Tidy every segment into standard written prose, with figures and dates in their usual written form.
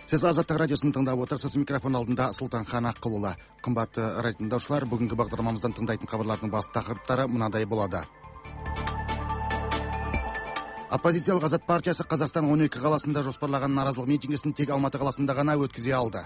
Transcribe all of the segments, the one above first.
Сіз Азаттық радиосын тыңдап отырсыз. Микрофон алдында Сұлтанхан Аққұлұлы. Қымбатты радио тыңдаушылар, бүгінгі бағдарламамыздан тыңдайтын хабарлардың басты тақырыптары мынадай болады. Оппозициялық Азат партиясы Қазақстан 12 қаласында жоспарлаған наразылық митингісін тек Алматы қаласында ғана өткізе алды.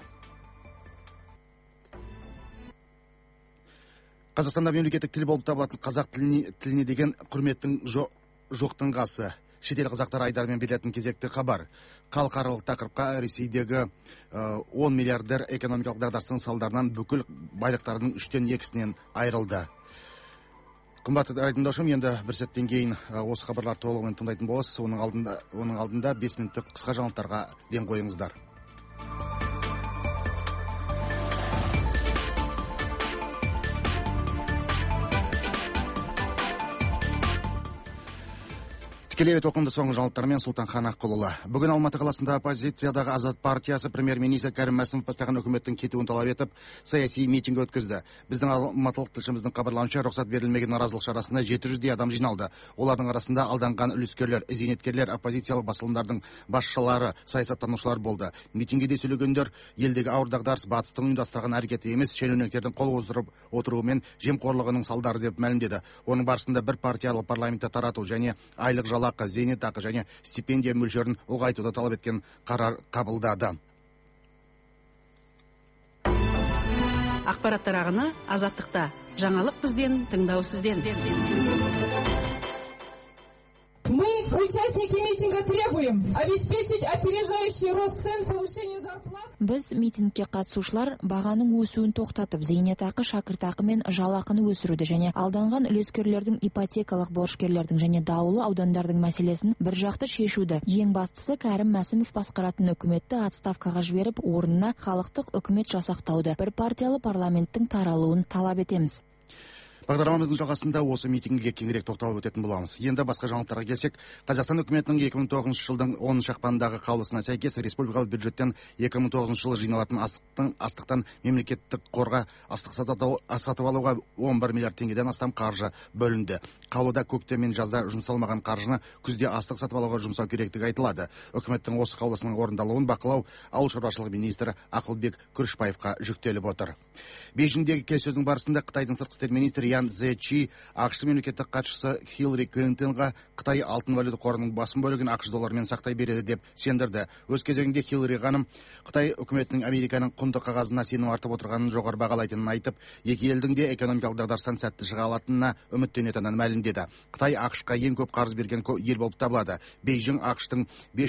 Қазақстанда мемлекеттік тіл болып табылатын қазақ тіліне деген құрметтің жоқтың қасы. Шетел қазақтар айдарымен берілетін кезекті хабар. Халықаралық тақырыпқа Ресейдегі 10 миллиардер экономикалық дағдарыстың салдарынан бүкіл байлықтардың 3/2-сінен айырылды. Қымбатты радио тыңдаушым, енді бір сәттен кейін осы хабарларды толығымен тыңдайтын боласыз. Оның алдында 5 минуттық қысқа жаңалықтарға ден қойыңыздар. Тікелей толқынды соңғы жаңалықтармен Сұлтанхан Аққұлұлы. Бүгін Алматы қаласында оппозициядағы Азат партиясы премьер-министр Кәрім Мәсімов бастаған үкіметтің кетуін талап етіп, саяси митинг өткізді. Біздің алматылық тілшіміздің хабарлауынша, рұқсат берілмеген наразылық шарасына 700-дей адам жиналды. Олардың арасында алданған үлескерлер, зейнеткерлер, оппозициялық басылымдардың басшылары, саясаттанушылар болды. Митингіде сөйлегендер елдегі ауыр дағдарыс батыстың ұйымдастырған әрекеті емес, шенеуніктердің қол қоздырып отыруымен жемқорлығының салдары деп мәлімдеді. Оның барысында бір партиялы парламентті тарату және айлық жалақы, зейнетақы және стипендия мөлшерін ұлғайтуды талап еткен қарар қабылдады. Ақпараттар ағыны Азаттықта. Жаңалық бізден, тыңдау сізден. Мы, участники митинга, требуем обеспечить опережающий рост цен, повышение зарплат. Біз митингке қатысушылар бағаның өсуін тоқтатып, зейнетақы, шәкіртақы мен жалақыны өсіруді және алданған үлескерлердің, ипотекалық борышкерлердің және даулы аудандардың мәселесін бір жақты шешуді. Ең бастысы, Кәрім Мәсімов басқаратын үкіметті отставкаға жіберіп, орнына халықтық үкімет жасақтауды, бір партиялы парламенттің таралуын талап етеміз. Бағдарламамыздың жалғасында осы митингіге кеңірек тоқталып өтетін боламыз. Енді басқа жаңалықтарға келсек, Қазақстан үкіметінің 2009 жылдың 10 ақпандағы қаулысына сәйкес республикалық бюджеттен 2009 жылы жиналатын астықтан мемлекеттік қорға астық сатып алуға 11 миллиард теңгеден астам қаржы бөлінді. Қаулыда көктем мен жазда жұмсалмаған қаржыны күзде астық сатып алуға жұмсау керектігі айтылады. Үкіметтің осы қаулысының орындалуын бақылау ауыл шаруашылығы министрі Ақылбек Күрішбаевқа жүктеліп отыр. Бейжіңдегі келіссөздің барысында Қытайдың сыртқы істер министрі Ян Зечи ақш мемлекеттік хатшысы Хиллари Клинтонға Қытай алтын валюта қорының басым бөлігін ақш долларымен сақтай береді деп сендірді. Өз кезегінде Хиллари ханым Қытай үкіметінің Американың құнды қағазына сенім артып отырғанын жоғары бағалайтынын айтып, екі елдің де экономикалық дағдарыстан сәтті шыға алатынына үміттенетінін мәлімдеді. Қытай ақшқа ең көп қарыз берген ел болып табылады. Бейжің ақштың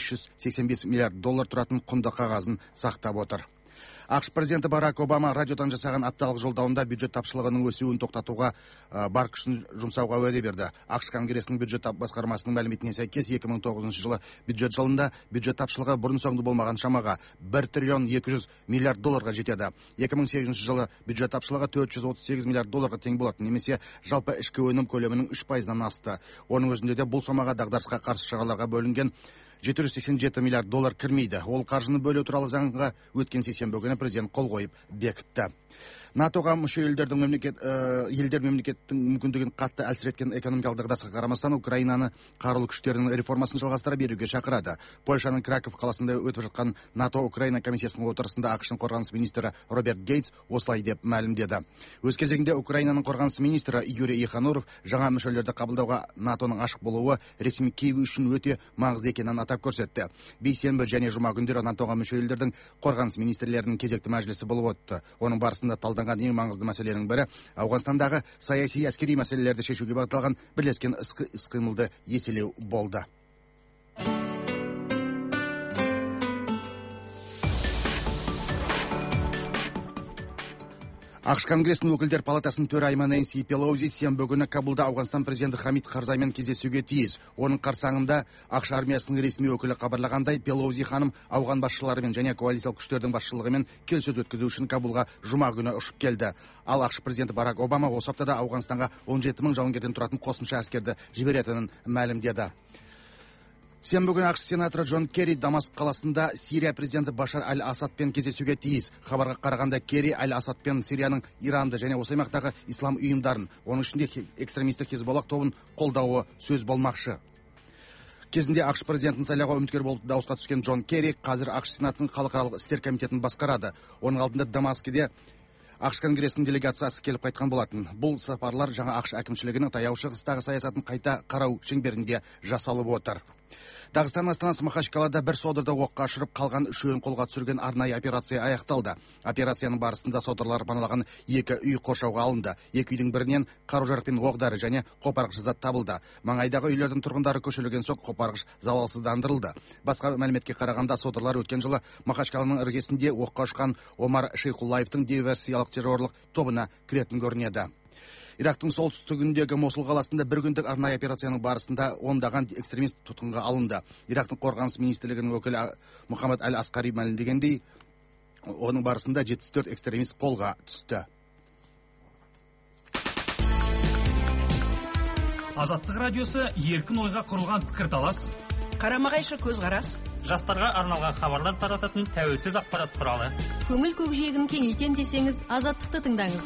585 миллиард доллар тұратын құнды қағазын сақтап отыр. ақш президенті Барак Обама радиодан жасаған апталық жолдауында бюджет тапшылығының өсуін тоқтатуға бар күшін жұмсауға уәде берді. ақш Конгресінің бюджет басқармасының мәліметіне сәйкес 2009 жылы бюджет жылында бюджет тапшылығы бұрын соңды болмаған шамаға 1 триллион 200 миллиард долларға жетеді. 2008 жылы бюджет тапшылығы 438 миллиард долларға тең болатын, немесе жалпы ішкі өнім көлемінің 3%-нан асты. Оның өзінде де бұл сомаға дағдарысқа қарсы шараларға бөлінген 787 миллиард доллар кірмейді. Ол қаржыны бөлу туралы заңға өткен сейсенбі күні президент қол қойып бекітті. НАТО-ға мүше елдер мемлекеттің мүмкіндігін қатты әлсіреткен экономикалық дағдарысқа қарамастан Украинаны қарулы күштерінің реформасын жалғастыра беруге шақырады. Польшаның Краков қаласында өтіп жатқан НАТО-Украина комиссиясының отырысында ақш қорғаныс министрі Роберт Гейтс осылай деп мәлімдеді. Өз кезегінде Украинаның қорғаныс министрі Юрий Ихануров жаңа мүшелерді қабылдауға НАТОның ашық болуы ресми Киев үшін өте маңызды екенін атап көрсетті. Бейсенбі және жұма күндері НАТО-ға мүше елдердің қорғаныс министрлерінің кезекті мәжілісі болып өтті. Оның барысында ең маңызды мәселенің бірі Ауғанстандағы саяси әскери мәселелерді шешуге бағытталған бірлескен іс-қимылды еселеу болды. ақш Конгресінің өкілдер палатасының төрайымы Нэнси Пелоузи сенбі күні Кабулда Ауғанстан президенті Хамид Карзаймен кездесуге тиіс. Оның қарсаңында ақш армиясының ресми өкілі хабарлағандай, Пелоузи ханым ауған басшыларымен және коалициялық күштердің басшылығымен келіссөз өткізу үшін Кабулға жұма күні ұшып келді. Ал ақш президенті Барак Обама осы аптада Ауғанстанға 17 мың жауынгерден тұратын қосымша әскерді жіберетінін мәлімдеді. Сенбі күні ақш сенаторы Джон Керри Дамаск қаласында Сирия президенті Башар Аль-Асадпен кездесуге тиіс. Хабарға қарағанда Керри Аль-Асадпен Сирияның Иранды және осы аймақтағы ислам ұйымдарын, оның ішінде экстремистік Хизболлах тобын қолдауы сөз болмақшы. Кезінде ақш президентін сайлауға үміткер болып дауысқа түскен Джон Керри қазір ақш сенатының халықаралық істер комитетін басқарады. Оның алдында Дамаскіде ақш конгресінің делегациясы келіп қайтқан болатын. Бұл сапарлар жаңа ақш әкімшілігінің таяу шығыстағы саясатын қайта қарау шеңберінде жасалып отыр. Дағыстан астанасы Махачкалада бір содырды оққа ұшырып қалған үшеуін қолға түсірген арнайы операция аяқталды. Операцияның барысында содырлар паналаған 2 үй қоршауға алынды. 2 үйдің бірінен қару-жарақ пен оқ-дәрі және қопарғыш зат табылды. Маңайдағы үйлердің тұрғындары көшірілген соң қопарғыш залалсыздандырылды. Басқа мәліметке қарағанда содырлар өткен жылы Махачкаланың іргесінде оққа ұшқан Омар Шейхуллаевтың диверсиялық террорлық тобына кіретін көрінеді. Ирактың солтүстігіндегі Мосул қаласында бір күндік арнайы операцияның барысында ондаған экстремист тұтқынға алынды. Ирактың қорғаныс министрлігінің өкілі Мұхаммад Аль-Асқари мәлімдегендей, оның барысында 74 экстремист қолға түсті. Азаттық радиосы еркін ойға құрылған пікірталас, қарама-қайшы көзқарас, жастарға арналған хабарлар тарататын тәуелсіз ақпарат құралы. Көңіл көкжиегін кеңейтем десеңіз, Азаттықты тыңдаңыз.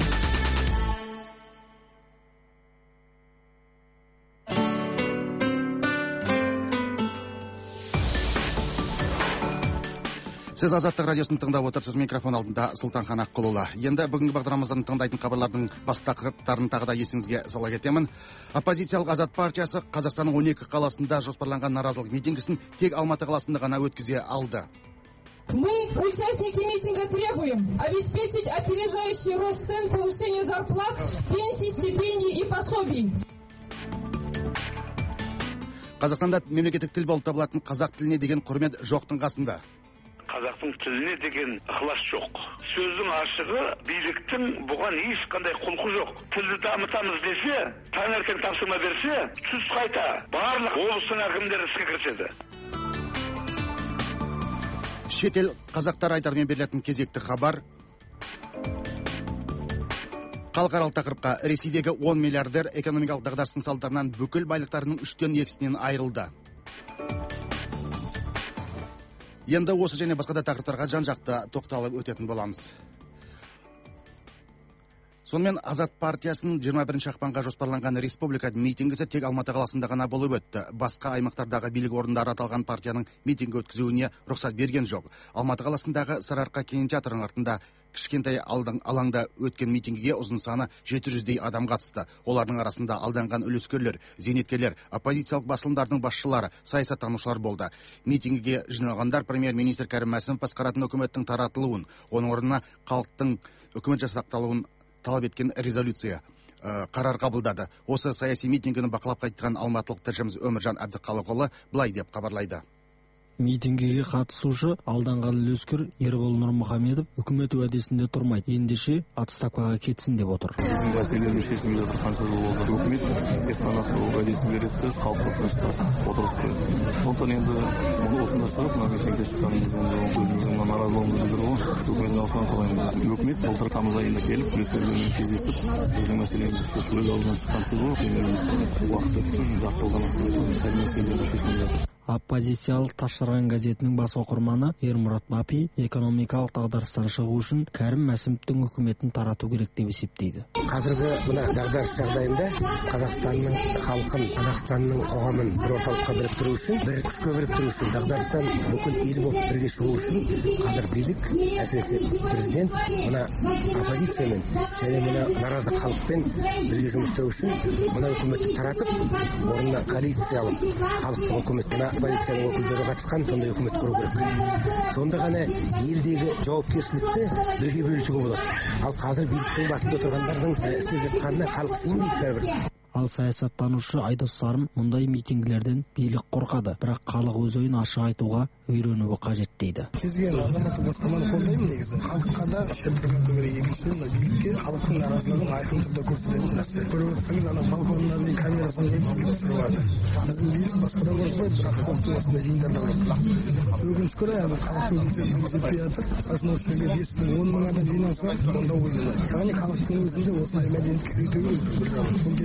Сіз Азаттық радиосын тыңдап отырсыз. Микрофон алдында Сұлтанхан Аққұлұлы. Енді бүгінгі бағдарламамыздан тыңдайтын хабарлардың бас тақырыптарын тағы да есіңізге сала кетемін. Оппозициялық Азат партиясы Қазақстанның 12 қаласында жоспарланған наразылық митингісін тек Алматы қаласында ғана өткізе алды. Мы, участники митинга, требуем обеспечить опережающий рост цен, повышение зарплат, пенсий, стипендий и пособий. Қазақстанда мемлекеттік тіл болып табылатын қазақ тіліне деген құрмет жоқтың қасында. Қазақтың тіліне деген ықылас жоқ. Сөздің ашығы, биліктің бұған ешқандай құлқы жоқ. Тілді дамытамыз десе, таңертең тапсырма берсе, түс қайта барлық облыстың әкімдері іске кіріседі. Шетел қазақтар айтармен берілетін кезекті хабар. Халықаралық тақырыпқа Ресейдегі 10 миллиардер экономикалық дағдарыстың салдарынан бүкіл байлықтарының 3/2-сінен айырылды. Енді осы және басқа да тақырыптарға жан-жақты тоқталып өтетін боламыз. Сонымен Азат партиясының 21 ақпанға жоспарланған республика митингісі тек Алматы қаласында ғана болып өтті. Басқа аймақтардағы билік орындары аталған партияның митинг өткізуіне рұқсат берген жоқ. Алматы қаласындағы Сарыарқа кинотеатрының артында кішкентай алаңда өткен митингіге ұзын саны 700-дей адам қатысты. Олардың арасында алданған үлескерлер, зейнеткерлер, оппозициялық басылымдардың басшылары, саясаттанушылар болды. Митингіге жиналғандар премьер-министр Кәрім Мәсімов басқаратын үкіметтің таратылуын, оның орнына халықтың үкімет жасақталуын талап еткен резолюция қарар қабылдады. Осы саяси митингіні бақылап қайтқан алматылық тілшіміз Өміржан Әбдіқалықұлы былай деп хабарлайды. Митингіге қатысушы алданған үлескер Ербол Нұрмұхамедов үкімет уәдесінде тұрмайды, ендеше отставкаға кетсін деп отыр. Біздің мәселелеріміз шешілмей жатыр, қанша жыл болды. Үкімет тек қана уәдесін береді, халықты тыныштап отырғызып қояды. Сондықтан енді мұны осында шығып, мына митингке шыққанымыз өзіміздің наразылығымызды білдіріп, үкіметтің аузынан қалаймыз. Үкімет былтыр тамыз айында келіп, үлескерлермен кездесіп, біздің мәселемізді шешіп, өз аузынан шыққан сөз ғой, премьер-министр уақыт өтті, жарты жылдан астам өтті, мәселелеріміз шешілмей жатыр. Оппозициялық Ташарған газетінің бас оқырманы Ермұрат Бапи экономикалық дағдарыстан шығу үшін Кәрім Мәсімовтің үкіметін тарату керек деп есептейді. Қазіргі мына дағдарыс жағдайында Қазақстанның халқын, Қазақстанның қоғамын бір орталыққа біріктіру үшін, бір күшке біріктіру үшін, дағдарыстан бүкіл ел болып бірге шығу үшін қазір билік, әсіресе президент мына оппозициямен және мына наразы халықпен бірге жұмыс істеу үшін мына үкіметті таратып, орнына коалициялық халықтың үкіметіне оппозицияның өкілдері қатысқан сондай үкімет құру керек. Сонда ғана елдегі жауапкершілікті бірге бөлісуге болады. Ал қазір биліктің басында тұрғандардың істеп жатқанына халық сенбейді бәрібір. Ал саясаттанушы Айдос Сарым мұндай митингілерден билік қорқады, бірақ халық өз ойын ашық айтуға үйренуі қажет дейді. Кезген азаматтық бастаманы қолдаймын негізі. Халыққа да шертіркату керек. Екінші билікке халықтың наразылығын айқын түрде көрсететін нәрсе. көріп отырсаңыз, ана балконына дейін камерасын қойып түсіріп жатыр. Біздің билік басқадан қорықпайды, бірақ халықтың осындай жиындарда қорқады. Өкінішке орай, халықтың белсенділігі жетпей жатыр. Сосын осы жерге 5-10 мың адам жиналса, онда ойламайды. Яғни халықтың өзінде осындай мәдениетке үйрету керек бір жағынан. Бұл кешен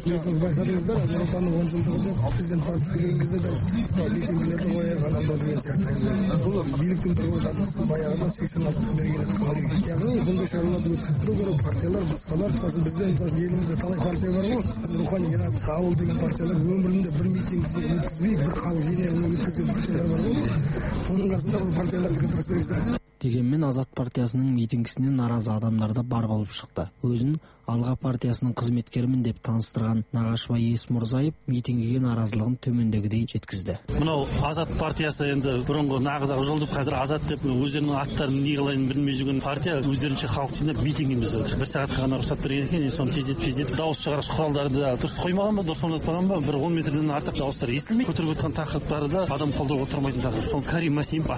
Білесіңіз, байқадыңыздар, Нұр Отанның 10 жылдығы деп президент партиясына келген кезде де митингілерді қояр ғаламда деген сияқты. Бұл биліктің бір қозғалысы баяғыдан 86-тан бері келеді қалай. Яғни бұндай шараларды өткізіп тұру керек партиялар, басқалар, мысалы бізде елімізде талай партия бар ғой. Рухани Генат, ауыл деген партиялар өмірінде бір митинг өткізбей, бір халық жиналуын өткізген партиялар бар ғой. Соның қасында бұл партияларды кідірістірген. Дегенмен Азат партиясының митингісінен наразы адамдар да бар болып шықты. Өзін Алға партиясының қызметкерімін деп таныстырған Нағашыбай Есмұрзаев митингіге наразылығын төмендегідей жеткізді. Мынау Азат партиясы енді бұрынғы нағыз ақ жол деп қазір Азат деп өздерінің аттарын не қылайын білмей жүрген партия өздерінше халық жинап митингіміз отыр. Бір сағатқа ғана рұқсат берген екен, соны тездетіп дауыс шығарғыш құралдарды да дұрыс қоймаған ба, дұрыс орнатпаған ба, бір 10 метрден артық дауыстар естілмей, көтеріп отырған тақырыптары да адам қолдауға тұрмайтын тақырып. Сол Карим Масимов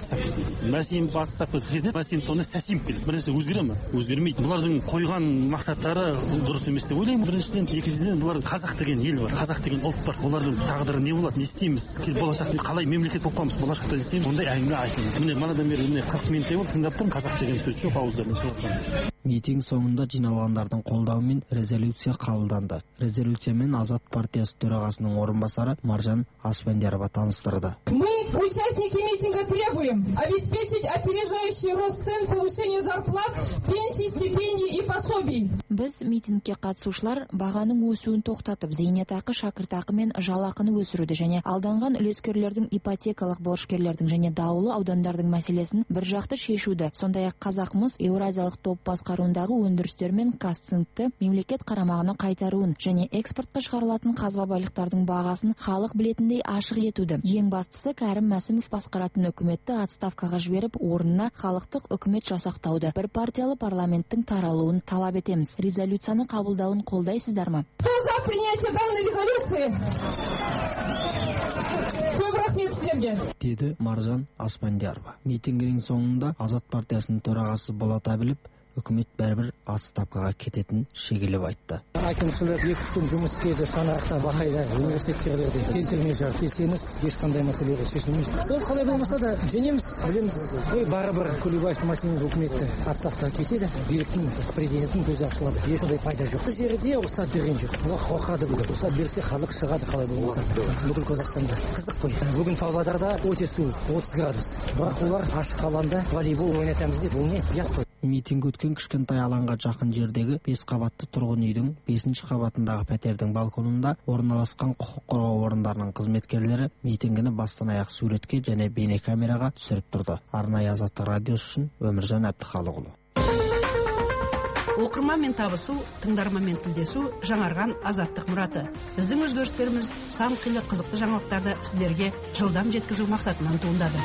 атсақ кетеді. Масимов оны Сәсимов келеді. Бір нәрсе өзгере ме? Өзгермейді. Бұлардың қойған мақсаттары дұрыс емес деп ойлаймын. Біріншіден, екіншіден бұлар қазақ деген ел бар, қазақ деген ұлт бар. Олардың тағдыры не болады, не істейміз, болашақта қалай мемлекет болып қаламыз, болашақта не істейміз, ондай әңгіме айтылды. Міне манадан бері 40 минуттай болды, тыңдап тұрмын, қазақ деген сөз жоқ ауыздарынан шығып жатқан. Митинг соңында жиналғандардың қолдауымен резолюция қабылданды. Резолюциямен Азат партиясы төрағасының орынбасары Маржан Аспандиярова таныстырды. Мы, участники митинга, требуем обеспечить опережающий рост цен, повышение зарплат, пенсий, стипендий и пособий. Біз митингке қатысушылар бағаның өсуін тоқтатып, зейнетақы, шәкіртақы мен жалақыны өсіруді және алданған үлескерлердің, ипотекалық борышкерлердің және даулы аудандардың мәселесін бір жақты шешуді, сондай-ақ Қазақмыс Еуразиялық топ басқаруындағы өндірістер мен Казцинкті мемлекет қарамағына қайтаруын және экспортқа шығарылатын қазба байлықтардың бағасын халық білетіндей ашық етуді. Ең бастысы, Кәрім Мәсімов басқаратын үкіметті отставкаға жіберіп, орнына халықтық үкімет жасақтауды, бір партиялы парламенттің таралуын талап етеміз. Резолюцияны қабылдауын қолдайсыздар ма? Кто за принятие данной резолюции? Деді Маржан Аспандиярова. Митингінің соңында Азат партиясының төрағасы Болат Әбілов үкімет бәрібір отставкаға кететін шегелеп айтты. Әкімшілік 2-3 күн жұмыс істеді, шаңырақта, Бақайда, университеттерде келтірмей жатыр. Келсеңіз, ешқандай мәселелер шешілмейді. Сол қалай болмаса да женеміз, білеміз. Барыбір Күлебаев Масимов үкіметті отставкаға кетеді. Биліктің, президенттің көзі ашылады. Ешқандай пайда жоқ. Бұл жерде рұқсат берген жоқ. Олар қорқады бүгін. Рұқсат берсе халық шығады, қалай болмаса. Бүкіл Қазақстанда қызық қой. Бүгін Павлодарда өте суық, 30 градус. Бірақ олар ашық алаңда волейбол ойнатамыз деп, ол не? Ұят қой. Митинг өткен кішкентай алаңға жақын жердегі 5 қабатты тұрғын үйдің 5-ші қабатындағы пәтердің балконында орналасқан құқық қорғау орындарының қызметкерлері митингіні бастан аяқ суретке және бейнекамераға түсіріп тұрды. Арнайы Азаттық радиосы үшін Өміржан Әбдіхалықұлы. Оқырманмен табысу, тыңдарманмен тілдесу жаңарған Азаттық мұраты. Біздің өзгерістеріміз сан қилы қызықты жаңалықтарды сіздерге жылдам жеткізу мақсатынан туындады.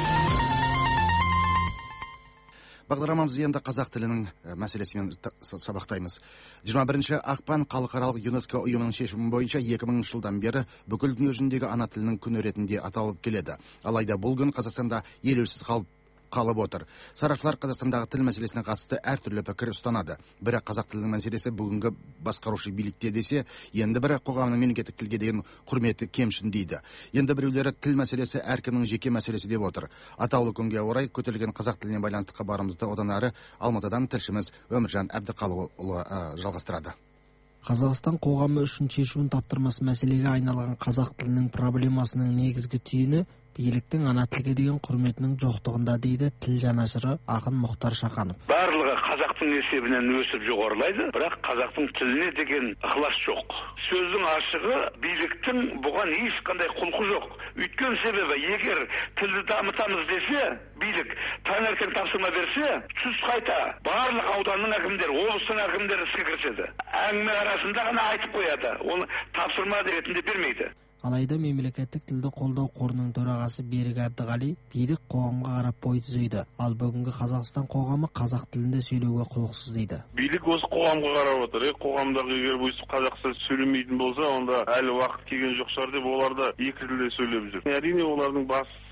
Бағдарламамыз енді қазақ тілінің мәселесімен сабақтаймыз. 21 ақпан халықаралық ЮНЕСКО ұйымының шешімі бойынша 2000 жылдан бері бүкіл дүние жүзіндегі ана тілінің күні ретінде аталып келеді. Алайда бұл күн Қазақстанда елеусіз қалып отыр. Сарапшылар Қазақстандағы тіл мәселесіне қатысты әртүрлі пікір ұстанады. Бірі қазақ тілінің мәселесі бүгінгі басқарушы билікте десе, енді бірі қоғамның мемлекеттік тілге деген құрметі кемшін дейді. Енді біреулері тіл мәселесі әркімнің жеке мәселесі деп отыр. Атаулы күнге орай көтерілген қазақ тіліне байланысты хабарымызды одан әрі Алматыдан тілшіміз Өміржан Әбдіқалықұлы жалғастырады. Қазақстан қоғамы үшін шешуін таптырмас мәселеге айналған қазақ тілінің проблемасының негізгі түйіні биліктің ана тілге деген құрметінің жоқтығында дейді тіл жанашыры ақын Мұхтар Шаханов. Барлығы қазақтың есебінен өсіп жоғарылайды, бірақ қазақтың тіліне деген ықылас жоқ. Сөздің ашығы биліктің бұған ешқандай құлқы жоқ. Өйткені себебі, егер тілді дамытамыз десе, билік таңертең тапсырма берсе, түс қайта барлық ауданның әкімдері, облыстың әкімдері іске кіріседі. Әңгіме арасында ғана айтып қояды, оны тапсырма ретінде бермейді. Алайда мемлекеттік тілді қолдау қорының төрағасы Берік Әбдіғали билік қоғамға қарап бой түзейді. Ал бүгінгі Қазақстан қоғамы қазақ тілінде сөйлеуге құлықсыз дейді. Билік осы қоғамға қарап отыр. Қоғамдағы егер өйстіп қазақша сөйлемейтін болса, онда әлі уақыт келген жоқ шығар деп олар да екі тілде сөйлеп жүр. Әрине олардың бастысы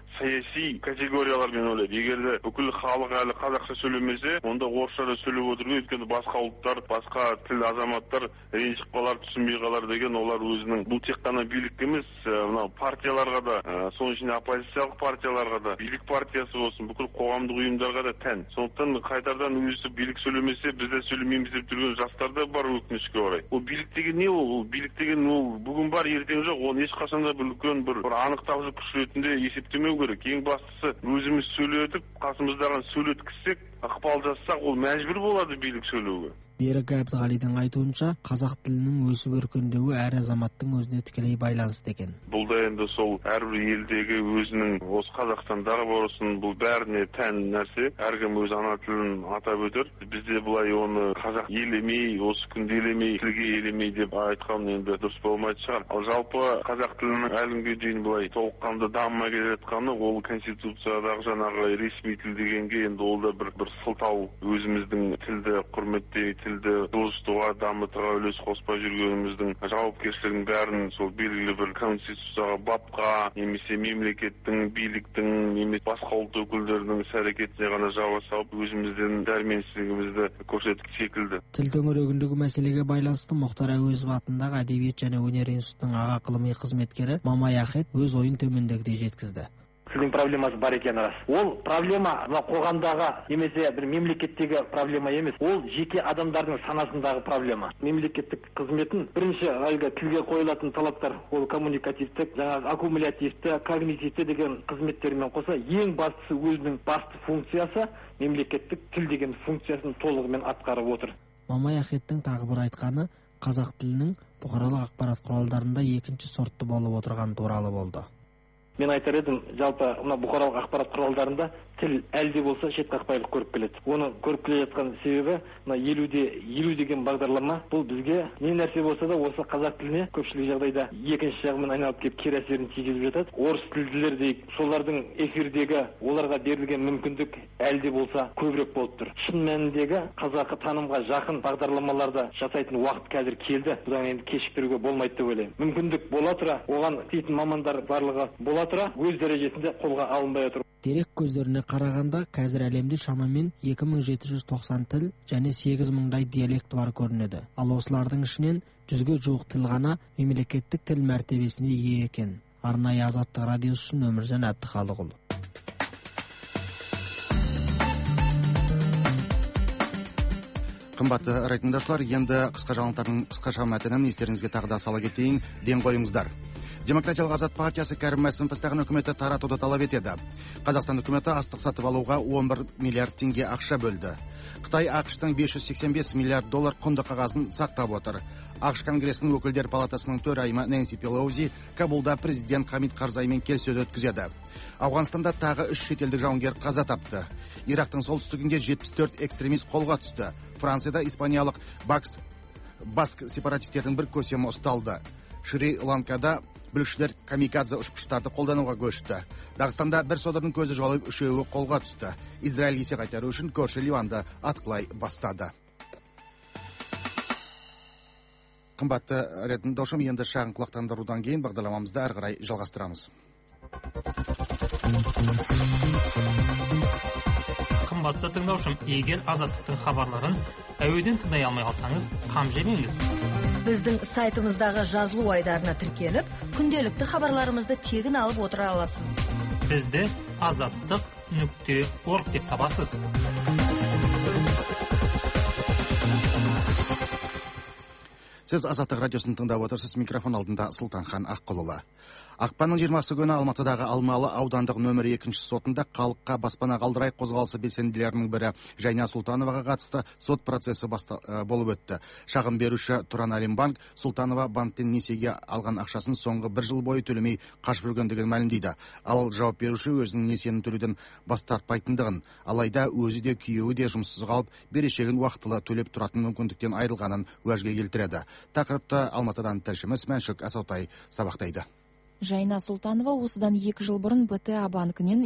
саяси категориялар мен ойлаймын. Егер де бүкіл халық әлі қазақша сөйлемесе, онда орысша сөйлеп отыру, өйткені басқа ұлттар, басқа тіл азаматтар ренжіп қалар, түсінбей қалар деген, олар өзінің бұл тек қана билік емес, мынау партияларға да, соның ішінде оппозициялық партияларға да, билік партиясы болсын, бүкіл қоғамдық ұйымдарға да тән. Сондықтан қайтардан өзі билік сөйлемесе, біз де сөйлемейміз деп жүрген жастар да бар, өкінішке орай. Ол билік деген не ол? Билік деген ол бүгін бар, ертең жоқ. Оны ешқашан да бір үлкен бір анықтаушы күш ретінде есептемеу керек. Ең бастысы өзіміз сөйлетіп, қасымыздағы сөйлеткізсек, ықпал жасасақ, ол мәжбүр болады билік сөйлеуге. Берік Әбдіғалидың айтуынша, қазақ тілінің өсіп өркендеуі әр азаматтың өзіне тікелей байланысты екен. Бұл да енді сол әрбір елдегі өзінің, осы Қазақстандағы болсын, бұл бәріне тән нәрсе. Әркім өз ана тілін атап өтер. Бізде бұлай оны қазақ елемей, осы күнде елемей, тілге елемей деп айтқан енді дұрыс болмайды шығар. Ал жалпы қазақ тілінің әлі дейін бұлай толыққанды дамымай келе жатқаны, ол конституциядағы жаңағы ресми тіл дегенге енді ол да бір сылтау, өзіміздің тілді құрметтей, тілді дұрыстауға, дамытуға үлес қоспай жүргеніміздің жауапкершілігін бәрін сол белгілі бір конституцияға, бапқа, немесе мемлекеттің, биліктің, немесе басқа ұлт өкілдерінің іс-әрекетіне ғана жауап салып, өзіміздің дәрменсіздігімізді көрсетіп секілді. Тіл төңірегіндегі мәселеге байланысты Мұхтар Әуезов атындағы Әдебиет және өнер институтының аға ғылыми қызметкері Мамай Ахет өз ойын төмендегідей жеткізді. Тілдің проблемасы бар екені рас. Ол проблема қоғамдағы немесе бір мемлекеттегі проблема емес. Ол жеке адамдардың санасындағы проблема. Мемлекеттік қызметін бірінші әлгі тілге қойылатын талаптар, ол коммуникативтік, жаңағы аккумулятивті, когнитивті деген қызметтермен қоса, ең бастысы өзінің басты функциясы мемлекеттік тіл деген функциясын толығымен атқарып отыр. Мамай Ахеттің тағы бір айтқаны, қазақ тілінің бұқаралық ақпарат құралдарында екінші сортты болып отырған туралы болды. Мен айтар едім, жалпы мына бұқаралық ақпарат құралдарында тіл әлде болса шетқақпайлық көріп келеді. Оны көріп келе жатқан себебі мына 50-50 деген бағдарлама, бұл бізге не нәрсе болса да осы қазақ тіліне көпшілік жағдайда екінші жағымен айналып келіп кері әсерін тигізіп жатады. Орыс тілділер дейік, солардың эфирдегі оларға берілген мүмкіндік әлде болса көбірек болып тұр. Шын мәніндегі қазақы танымға жақын бағдарламаларды жасайтын уақыт қазір келді. Бұдан енді кешіктіруге болмайды деп ойлаймын. Мүмкіндік бола тұра, оған істейтін мамандар барлығы бола тұра, өз дәрежесінде қолға алынбай отыр. Дерек көздеріне қарағанда, қазір әлемде шамамен 2790 тіл және 8000-дай диалект бар көрінеді. Ал осылардың ішінен 100-ге жуық тіл ғана мемлекеттік тіл мәртебесіне ие екен. Арнайы Азаттық радиосы үшін Өміржан Әбдіхалықұлы. Қымбатты радиотыңдаушылар, енді қысқа жаңалықтардың қысқаша мәтінін естеріңізге тағы да сала кетейін. Ден қойыңыздар. Демократиялық Азат партиясы Кәрім Мәсімов бастаған үкіметі таратуды талап етеді. Қазақстан үкіметі астық сатып алуға 11 миллиард теңге ақша бөлді. Қытай ақш-тың 585 миллиард доллар құнды қағазын сақтап отыр. ақш Конгресінің өкілдер палатасының төрайымы Нэнси Пелоузи Кабулда президент Хамид Карзаймен келіссөз өткізеді. Ауғанстанда тағы 3 шетелдік жауынгер қаза тапты. Ирактың солтүстігінде 74 экстремист қолға түсті. Францияда испаниялық баск сепаратистердің бір көсемі ұсталды. Шри-Ланкада бүлікшілер камикадзе ұшқыштарды қолдануға көшті. Дағыстанда бір содырдың көзі жоғалып, 3-еуі қолға түсті. Израиль есе қайтару үшін көрші Ливанды атқылай бастады. Қымбатты радиотыңдаушым, енді шағын құлақтандырудан кейін бағдарламамызды әрі қарай жалғастырамыз. Қымбатты тыңдаушым, егер Азаттықтың хабарларын әуеден тыңдай алмай қалсаңыз, қам жемеңіз. Біздің сайтымыздағы жазылу айдарына тіркеліп, күнделікті хабарларымызды тегін алып отыра аласыз. Бізді azаттық.org деп табасыз. Сіз Азаттық радиосын тыңдап отырсыз. Микрофон алдында Сұлтанхан Аққұлұлы. Ақпанның 20-сы күні Алматыдағы Алмалы аудандық нөмір 2 сотында халыққа баспана қалдырай қозғалысы белсенділерінің бірі Жайна Сұлтановаға қатысты сот процесі болып өтті. Шағым беруші Тұран Әлембанк Сұлтанова банктен несиеге алған ақшасын соңғы 1 жыл бойы төлемей қашып жүргендігін мәлімдейді. Ал жауап беруші өзінің несиені төлеуден бас тартпайтындығын, алайда өзі де күйеуі де жұмыссыз қалып, берешегін уақытылы төлеп тұратын мүмкіндіктен айырылғанын уәжге келтіреді. Тақырыпты Алматыдан тілшіміз Мәншүк Асаутай сабақтайды. Жайна Султанова осыдан 2 жыл бұрын БТА банкінен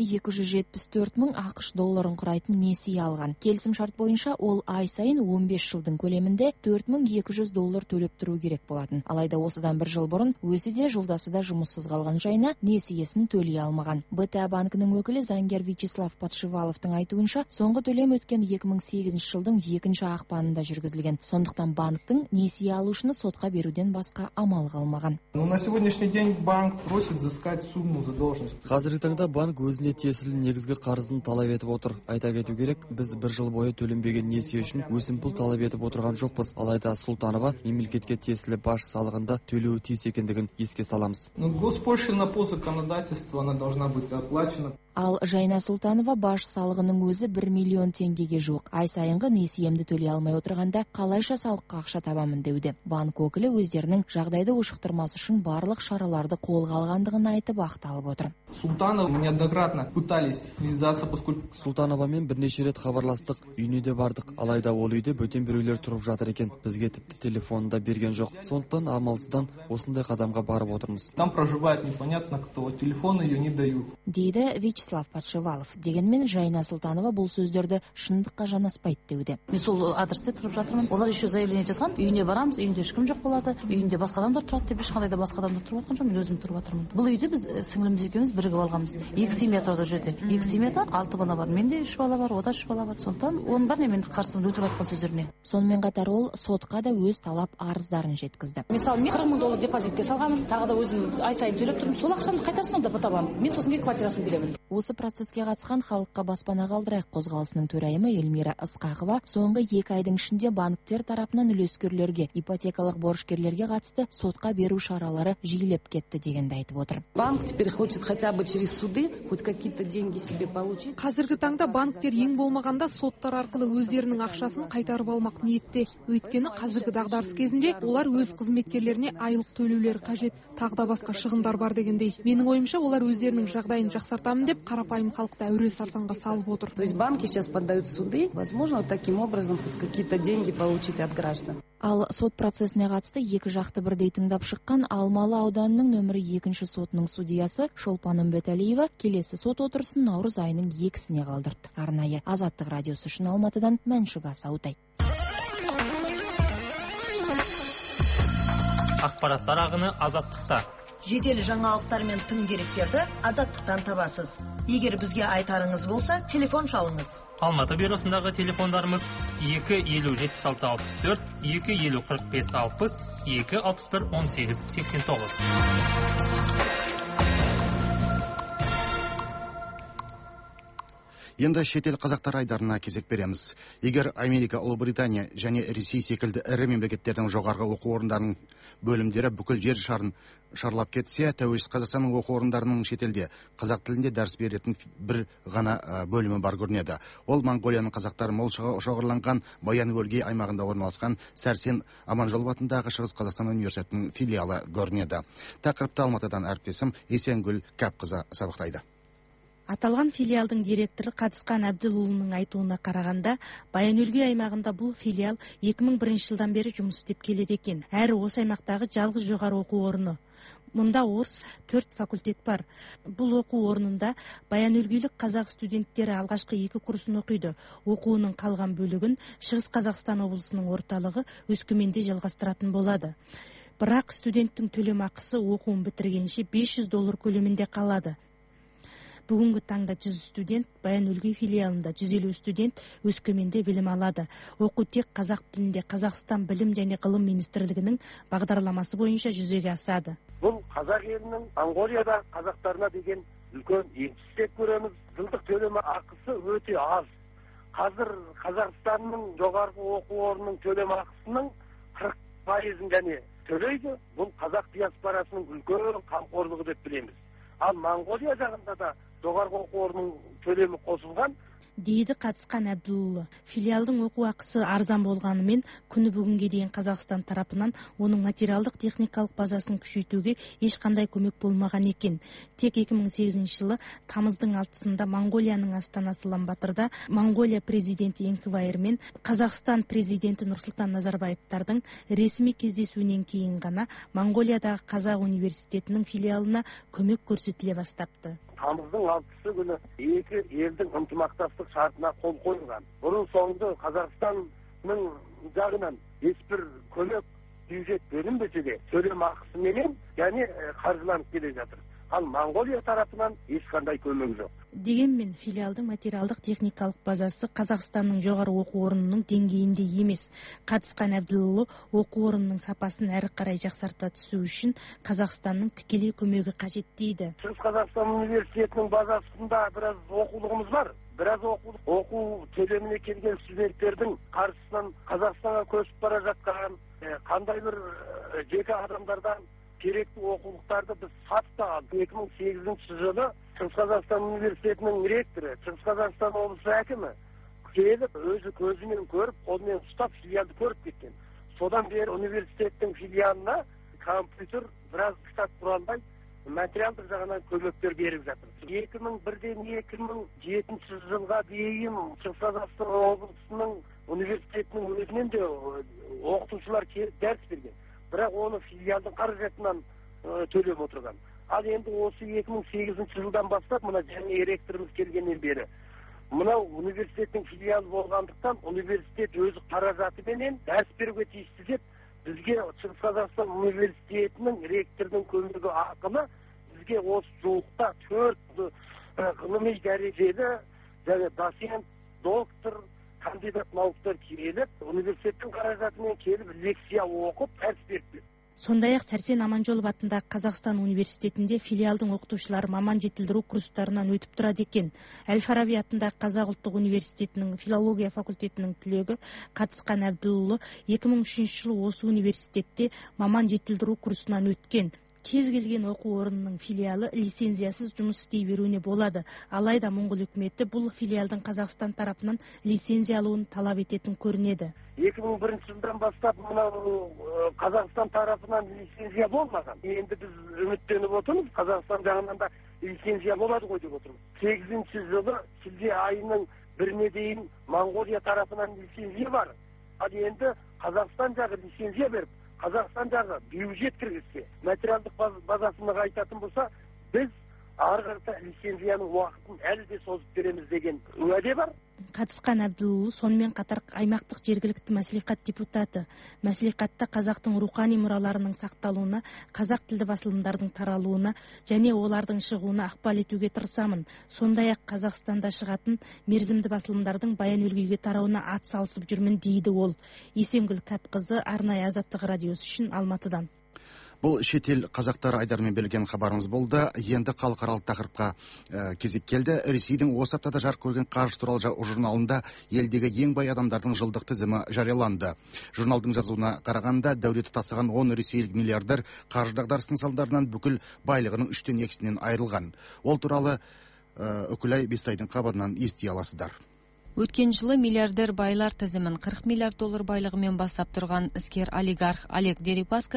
274 мың ақш долларын құрайтын несие алған. Келісім шарт бойынша ол ай сайын 15 жылдың көлемінде 4200 доллар төлеп тұру керек болатын. Алайда осыдан 1 жыл бұрын өзі де жолдасы да жұмыссыз қалған Жайна несиесін төлей алмаған. БТА банкінің өкілі заңгер Вячеслав Подшиваловтың айтуынша, соңғы төлем өткен 2008 жылдың 2 ақпанында жүргізілген. Сондықтан банктың несие алушыны сотқа беруден басқа амал қалмаған. На сегодняшний день банк просит взыскать сумму задолженности. Қазіргі таңда банк өзіне тиесілі негізгі қарызын талап етіп отыр. Айта кету керек, біз 1 жыл бойы төленбеген несие үшін өсімпұл талап етіп отырған жоқпыз. Алайда Султанова мемлекетке тиесілі баж салығында төлеуі тиіс екендігін еске саламыз. Госпошлина по законодательству она должна быть оплачена. Ал Жайна Султанова баж салығының өзі 1 миллион теңгеге жуық. Ай сайынғы несиемді төлей алмай отырғанда қалайша салыққа ақша табамын деуде. Банк өкілі өздерінің жағдайды ушықтырмас үшін барлық шараларды қолға алғандығын айтып ақталып отыр. Султанова неоднократно пытались связаться, поскольку Султановамен бірнеше рет хабарластық, үйіне де бардық. Алайда ол үйде бөтен біреулер тұрып жатыр екен. Бізге тіпті телефонын да берген жоқ. Сондықтан амалсыздан осындай қадамға барып отырмыз. Там проживает непонятно кто, телефон ее не дают. Дейді Вячеслав Подшивалов. Дегенмен Жайна Султанова бұл сөздерді шындыққа жанаспайды деуде. Мен сол адресте тұрып жатырмын. Олар еще заявление жазған, үйіне барамыз, үйінде ешкім жоқ болады, үйінде басқа адамдар тұрады деп, ешқандай да басқа адамдар тұрып жатқан жоқ, мен өзім тұрып жатырмын. Бұл үйде біз сіңліміз екеуміз бірігіп алғанбыз. 2 семья тұрады жерде. 2 семьяда 6 бала бар. Менде 3 бала бар, ода 3 бала бар. Сондықтан оның бәріне мен қарсымын өтірік айтқан сөздеріне. Сонымен қатар ол сотқа да өз талап арыздарын жеткізді. Мысалы, мен 40 мың доллар депозитке салғанмын, тағы да өзім ай сайын төлеп тұрмын. Сол ақшамды қайтарсын да табамын. Мен сосын квартирасын беремін. Осы процесске қатысқан халыққа баспана қалдырайық қозғалысының төрайымы Эльмира Ысқақова соңғы 2 айдың ішінде банктер тарапынан үлескерлерге, ипотекалық борышкерлерге қатысты сотқа беру шаралары жиілеп кетті дегенді айтып отыр. Банк теперь хочет хотя бы через суды хоть какие-то деньги себе получить. Қазіргі таңда банктер ең болмағанда соттар арқылы өздерінің ақшасын қайтарып алмақ ниетте. Өйткені қазіргі дағдарыс кезінде олар өз қызметкерлеріне айлық төлеулері қажет, тағы да басқа шығындар бар дегендей. Менің ойымша олар өздерінің жағдайын жақсартамын деп қарапайым халықты әуре сарсаңға салып отыр. То есть банки сейчас подают в суды, возможно, таким образом хоть какие-то деньги получить от граждан. Ал сот процесіне қатысты 2 жақты бірдей тыңдап шыққан Алмалы ауданының нөмірі 2 сотының судьясы Шолпан Үмбеталиева келесі сот отырысын наурыз айының 2-сіне қалдырды. Арнайы Азаттық радиосы үшін Алматыдан Мәншүк Асаутай. Ақпараттар ағыны Азаттықта. Жедел жаңалықтар мен тың деректерді Азаттықтан табасыз. Егер бізге айтарыңыз болса, телефон шалыңыз. Алматы бюросындағы телефондарымыз 250-76-64, 250-45-60, 261-18-89. Енді шетел қазақтар айдарына кезек береміз. Егер Америка, Ұлыбритания және Ресей секілді ірі мемлекеттердің жоғарғы оқу орындарының бөлімдері бүкіл жер шарын шарлап кетсе, тәуелсіз Қазақстанның оқу орындарының шетелде қазақ тілінде дәріс беретін бір ғана бөлімі бар көрінеді. Ол Монғолияның қазақтары мол шоғырланған Баян-Өлгей аймағында орналасқан Сәрсен Аманжолов атындағы Шығыс Қазақстан университетінің филиалы көрінеді. Тақырыпты Алматыдан әріптесім Есенгүл Кәпқызы сабақтайды. Аталған филиалдың директоры Қадысқан Әбділұлының айтуына қарағанда, Баян-Өлгей аймағында бұл филиал 2001 жылдан бері жұмыс істеп келеді екен. Әрі осы аймақтағы жалғыз жоғары оқу орны. Мұнда орыс 4 факультет бар. Бұл оқу орнында Баян-Өлгейлік қазақ студенттері алғашқы 2 курсын оқиды. Оқуының қалған бөлігін Шығыс Қазақстан облысының орталығы Өскеменде жалғастыратын болады. Бірақ студенттің төлемақысы оқуын бітіргенше $500 көлемінде қалады. Бүгінгі таңда 100 студент Баян-Өлгей филиалында, 150 студент Өскеменде білім алады. Оқу тек қазақ тілінде Қазақстан білім және ғылым министрлігінің бағдарламасы бойынша жүзеге асады. Бұл қазақ елінің Монғолияда қазақтарына деген үлкен еншіс деп көреміз. Жылдық төлем ақысы өте аз. Қазір Қазақстанның жоғарғы оқу орнының төлем ақысының 40%-ын және төлейді. Бұл қазақ диаспорасының үлкен қамқорлығы деп білеміз. Ал Монғолия жағында да жоғарғы оқу орнының төлемі қосылған, дейді қатысқан Әбділұлы. Филиалдың оқу ақысы арзан болғанымен, күні бүгінге дейін Қазақстан тарапынан оның материалдық техникалық базасын күшейтуге ешқандай көмек болмаған екен. Тек 2008 жылы тамыздың 6-сында Монғолияның астанасы Улан-Баторда Монғолия президенті Энхбайр мен Қазақстан президенті Нұрсұлтан Назарбаевтардың ресми кездесуінен кейін ғана Монғолиядағы Қазақ университетінің филиалына көмек көрсетіле бастапты. Тамыздың 6-сы күні екі елдің ынтымақтастық шартына қол қойылған. Бұрын соңды Қазақстанның жағынан ешбір көмек бюджет бөлінбесе де төлем ақысыменен және қаржыланып келе жатыр. Ал Монғолия тарапынан ешқандай көмек жоқ. Дегенмен филиалдың материалдық техникалық базасы Қазақстанның жоғары оқу орнының деңгейінде емес. Қатысқан Әбділұлы оқу орнының сапасын әрі қарай жақсарта түсу үшін Қазақстанның тікелей көмегі қажет дейді. Шығыс Қазақстан университетінің базасында біраз оқулығымыз бар. Біраз оқу төлеміне келген студенттердің қаржысынан Қазақстанға көшіп бара жатқан қандай бір жеке адамдардан керекті оқулықтарды біз сатып алдық. 2008 жылы Шығыс Қазақстан университетінің ректоры, Шығыс Қазақстан облысы әкімі келіп, өзі көзімен көріп, қолмен ұстап филиалды көріп кеткен. Содан бері университеттің филиалына компьютер, біраз кітап құралдай материалдық жағынан көмектер беріп жатыр. 2001-ден 2007 жылға дейін Шығыс Қазақстан облысының университетінің өзінен де оқытушылар келіп дәріс берген. Бірақ оны филиалдың қаражатынан төлеп отырған. Ал енді осы 2008 жылдан бастап, мына жаңа ректорымыз келгеннен бері, мынау университеттің филиалы болғандықтан, университет өзі қаражатыменен дәріс беруге тиісті деп, бізге Шығыс Қазақстан университетінің ректорының көмегі арқылы бізге осы жуықта 4 ғылыми дәрежелі және доцент, доктор, кандидат науктар келіп, университеттің қаражатымен келіп лекция оқып, дәріс берді. Сондай-ақ Сәрсен Аманжолов атындағы Қазақстан университетінде филиалдың оқытушылары маман жетілдіру курстарынан өтіп тұрады екен. Әл-Фараби атындағы Қазақ ұлттық университетінің филология факультетінің түлегі қатысқан Әбділұлы 2003 жылы осы университетте маман жетілдіру курсынан өткен. Кез келген оқу орнының филиалы лицензиясыз жұмыс істей беруіне болады. Алайда Моңғол үкіметі бұл филиалдың Қазақстан тарапынан лицензия алуын талап ететін көрінеді. 2001 жылдан бастап мынау Қазақстан тарапынан лицензия болмаған. Енді біз үміттеніп отырмыз, Қазақстан жағынан да лицензия болады ғой деп отырмыз. 8 жылы шілде айының 1-іне дейін Монғолия тарапынан лицензия бар. Ал енді Қазақстан жағы лицензия беріп, Қазақстан жағы бюджет кіргізсе, материалдық базасына айтатын болса, біз арғырта лицензияның уақытын әлі де созып береміз деген уәде бар. Қатысқан Әбділұлы сонымен қатар аймақтық жергілікті мәслихат депутаты. Мәслихатта қазақтың рухани мұраларының сақталуына, қазақ тілді басылымдардың таралуына және олардың шығуына ықпал етуге тырысамын. Сондай-ақ Қазақстанда шығатын мерзімді басылымдардың баян-өлгейге тарауына ат салысып жүрмін дейді ол. Есенгүл Кәпқызы, арнайы Азаттық радиосы үшін Алматыдан. Бұл шетел қазақтар айдарымен берілген хабарымыз болды. Енді халықаралық тақырыпқа кезек келді. Ресейдің осы аптада жарық көрген қаржы туралы журналында елдегі ең бай адамдардың жылдық тізімі жарияланды. Журналдың жазуына қарағанда, дәулеті тасыған 10 ресейлік миллиардер қаржы дағдарысының салдарынан бүкіл байлығының 3/2-сінен айырылған. Ол туралы Үкілай Бестайдың хабарынан ести аласыздар. Өткен жылы миллиардер байлар тізімін 40 миллиард доллар байлығымен бастап тұрған іскер олигарх Олег Дерипаска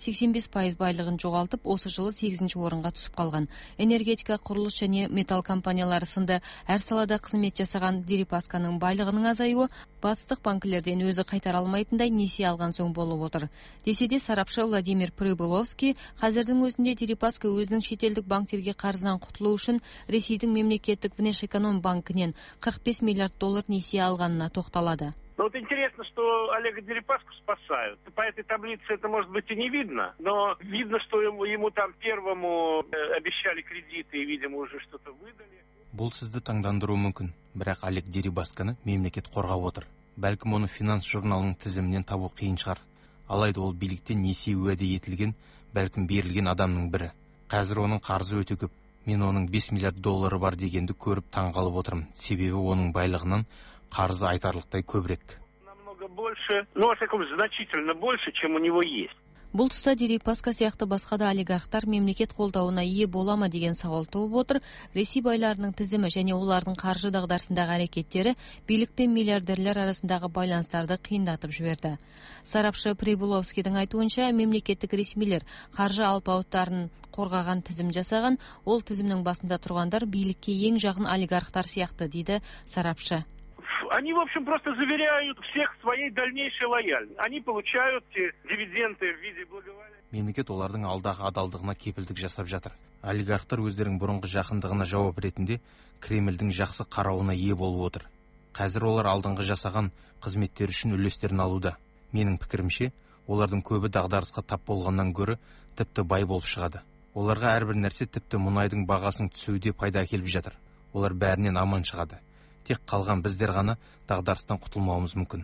85% байлығын жоғалтып, осы жылы 8-ші орынға түсіп қалған. Энергетика, құрылыс және металл компаниялары сынды әр салада қызмет жасаған Дерипасканың байлығының азаюы батыстық банкілерден өзі қайтара алмайтындай несие алған соң болып отыр. Десе де сарапшы Владимир Прибыловский қазірдің өзінде Дерипаска өзінің шетелдік банктерге қарызынан құтылу үшін Ресейдің мемлекеттік Внешэконом банкінен 45 миллиард доллар несие алғанына тоқталады. Но вот интересно, что Олега Дерипаску спасают. По этой таблице это, может быть, и не видно, но видно, что ему там первому обещали кредиты и, видимо, уже что-то выдали. Бұл сізді таңдандыруы мүмкін, бірақ Олег Дерипасканы мемлекет қорғап отыр. Бәлкім оны финанс журналының тізімінен табу қиын шығар. Алайда ол биліктен несие уәде етілген, бәлкім берілген адамның бірі. Қазір оның қарызы өте көп. Мен оның 5 миллиард доллары бар дегенді көріп таңғалып отырмын. Себебі оның байлығынан қарызы айтарлықтай көбірек. Намного больше, ну, во всяком случае, значительно больше, чем у него есть. Бұл тұста Дерипаска сияқты басқа да олигархтар мемлекет қолдауына ие бола ма деген сауал туып отыр. Ресей байларының тізімі және олардың қаржы дағдарысындағы әрекеттері билік пен миллиардерлер арасындағы байланыстарды қиындатып жіберді. Сарапшы Прибуловскийдің айтуынша, мемлекеттік ресмилер қаржы алпауыттарын қорғаған тізім жасаған, ол тізімнің басында тұрғандар билікке ең жақын олигархтар сияқты, дейді сарапшы. Они, в общем, просто заверяют всех своей дальнейшей лояльности. Они получают дивиденды в виде благоволения. Мемлекет олардың алдағы адалдығына кепілдік жасап жатыр. Олигархтар өздерінің бұрынғы жақындығына жауап ретінде Кремльдің жақсы қарауына ие болып отыр. Қазір олар алдыңғы жасаған қызметтер үшін үлестерін алуда. Менің пікірімше, олардың көбі дағдарысқа тап болғаннан гөрі тіпті бай болып шығады. Оларға әрбір нәрсе, тіпті мұнайдың бағасының түсуі де пайда әкеліп жатыр. Олар бәрінен аман шығады. Тек қалған біздер ғана дағдарыстан құтылмауымыз мүмкін.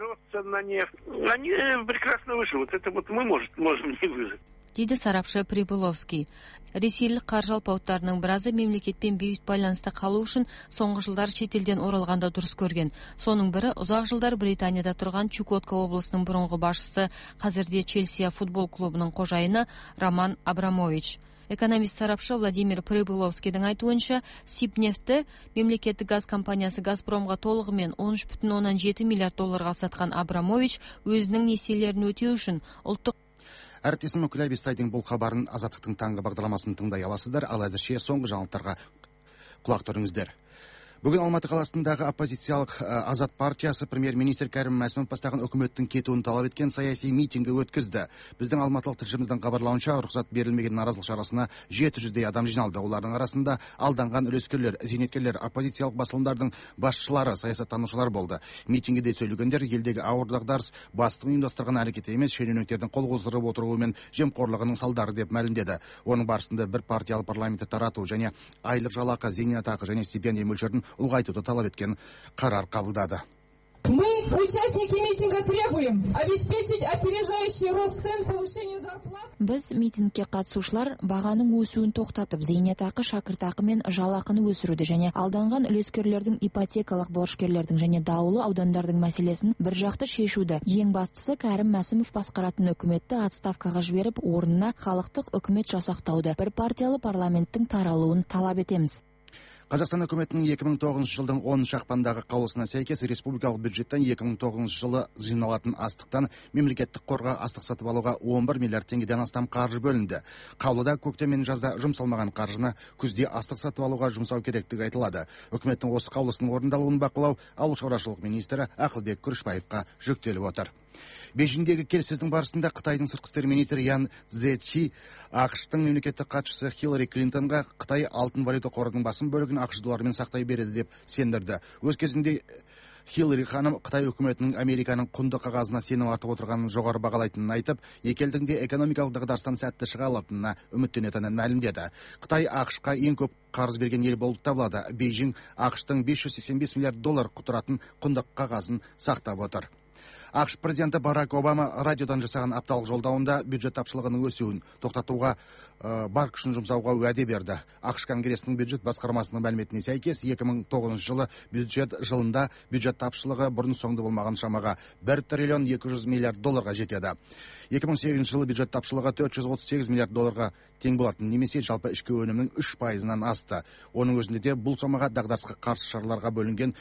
Они прекрасно выживут. Это вот мы можем не выжить. Дейді сарапшы Прибуловский. Ресейлік қаржы алпауыттарының біразы мемлекетпен бейбіт байланыста қалу үшін соңғы жылдар шетелден оралғанда дұрыс көрген. Соның бірі ұзақ жылдар Британияда тұрған Чукотка облысының бұрынғы басшысы, қазірде Челсия футбол клубының қожайыны Роман Абрамович. Экономист сарапшы Владимир Прибуловскийдің айтуынша, Сибнефтті мемлекеттік газ компаниясы Газпромға толығымен 13,7 миллиард долларға сатқан Абрамович өзінің несиелерін өтеу үшін ұлттық. Әріптесім Үкілай Бестайдың бұл хабарын Азаттықтың таңғы бағдарламасын тыңдай аласыздар, ал әзірше соңғы жаңалықтарға құлақ түріңіздер. Бүгін Алматы қаласындағы оппозициялық Азат партиясы премьер-министр Кәрім Мәсімов бастаған үкіметтің кетуін талап еткен саяси митингі өткізді. Біздің алматылық тілшіміздің хабарлауынша, рұқсат берілмеген наразылық шарасына 700-дей адам жиналды. Олардың арасында алданған үлескерлер, зейнеткерлер, оппозициялық басылымдардың басшылары, саясаттанушылар болды. Митингіде сөйлегендер елдегі ауыр дағдарыс бастың ұйымдастырған әрекеті емес, шенеуніктердің қол қусырып отыруы мен жемқорлығының салдары деп мәлімдеді. Оның барысында бір партиялы парламентті тарату және айлық жалақы, зейнетақы және стипендия мөлшерін ұлғайтуды талап еткен қарар қабылдады. Мы, участники митинга, требуем обеспечить опережающий рост цен, повышение зарплат. Біз митингке қатысушылар бағаның өсуін тоқтатып, зейнетақы, шәкіртақы мен жалақыны өсіруді және алданған үлескерлердің, ипотекалық борышкерлердің және даулы аудандардың мәселесін бір жақты шешуді. Ең бастысы, Кәрім Мәсімов басқаратын үкіметті отставкаға жіберіп, орнына халықтық үкімет жасақтауды, бір партиялы парламенттің таралуын талап етеміз. Қазақстан үкіметінің 2009 жылдың 10 ақпандағы қаулысына сәйкес республикалық бюджеттен 2009 жылы жиналатын астықтан мемлекеттік қорға астық сатып алуға 11 миллиард теңгеден астам қаржы бөлінді. Қаулыда көктем мен жазда жұмсалмаған қаржыны күзде астық сатып алуға жұмсау керектігі айтылады. Үкіметтің осы қаулысының орындалуын бақылау ауыл шаруашылық министрі Ақылбек Күрішбаевқа жүктеліп отыр. Бейжіңдегі келіссөздің барысында Қытайдың сыртқы істер министрі Ян Цзечи ақш-тың мемлекеттік хатшысы Хиллари Клинтонға Қытай алтын валюта қорының басым бөлігін ақш долларымен сақтай береді деп сендірді. Өз кезінде Хиллари ханым Қытай үкіметінің Американың құнды қағазына сенім артып отырғанын жоғары бағалайтынын айтып, екі елдің де экономикалық дағдарыстан сәтті шыға алатынына үміттенетінін мәлімдеді. Қытай ақш-қа ең көп қарыз берген ел болып табылады. Бейжің ақш-тың 585 миллиард доллар тұратын құнды қағазын сақтап отыр. ақш президенті Барак Обама радиодан жасаған апталық жолдауында бюджет тапшылығының өсуін тоқтатуға бар күшін жұмсауға уәде берді. ақш конгресінің бюджет басқармасының мәліметіне сәйкес 2009 жылы жылында бюджет тапшылығы бұрын соңды болмаған шамаға 1 триллион 200 миллиард долларға жетеді. 2008 жылы бюджет тапшылығы 438 миллиард долларға тең болатын, немесе жалпы ішкі өнімнің 3%-нан асты. Оның өзінде де бұл сомаға дағдарысқа қарсы шараларға бөлінген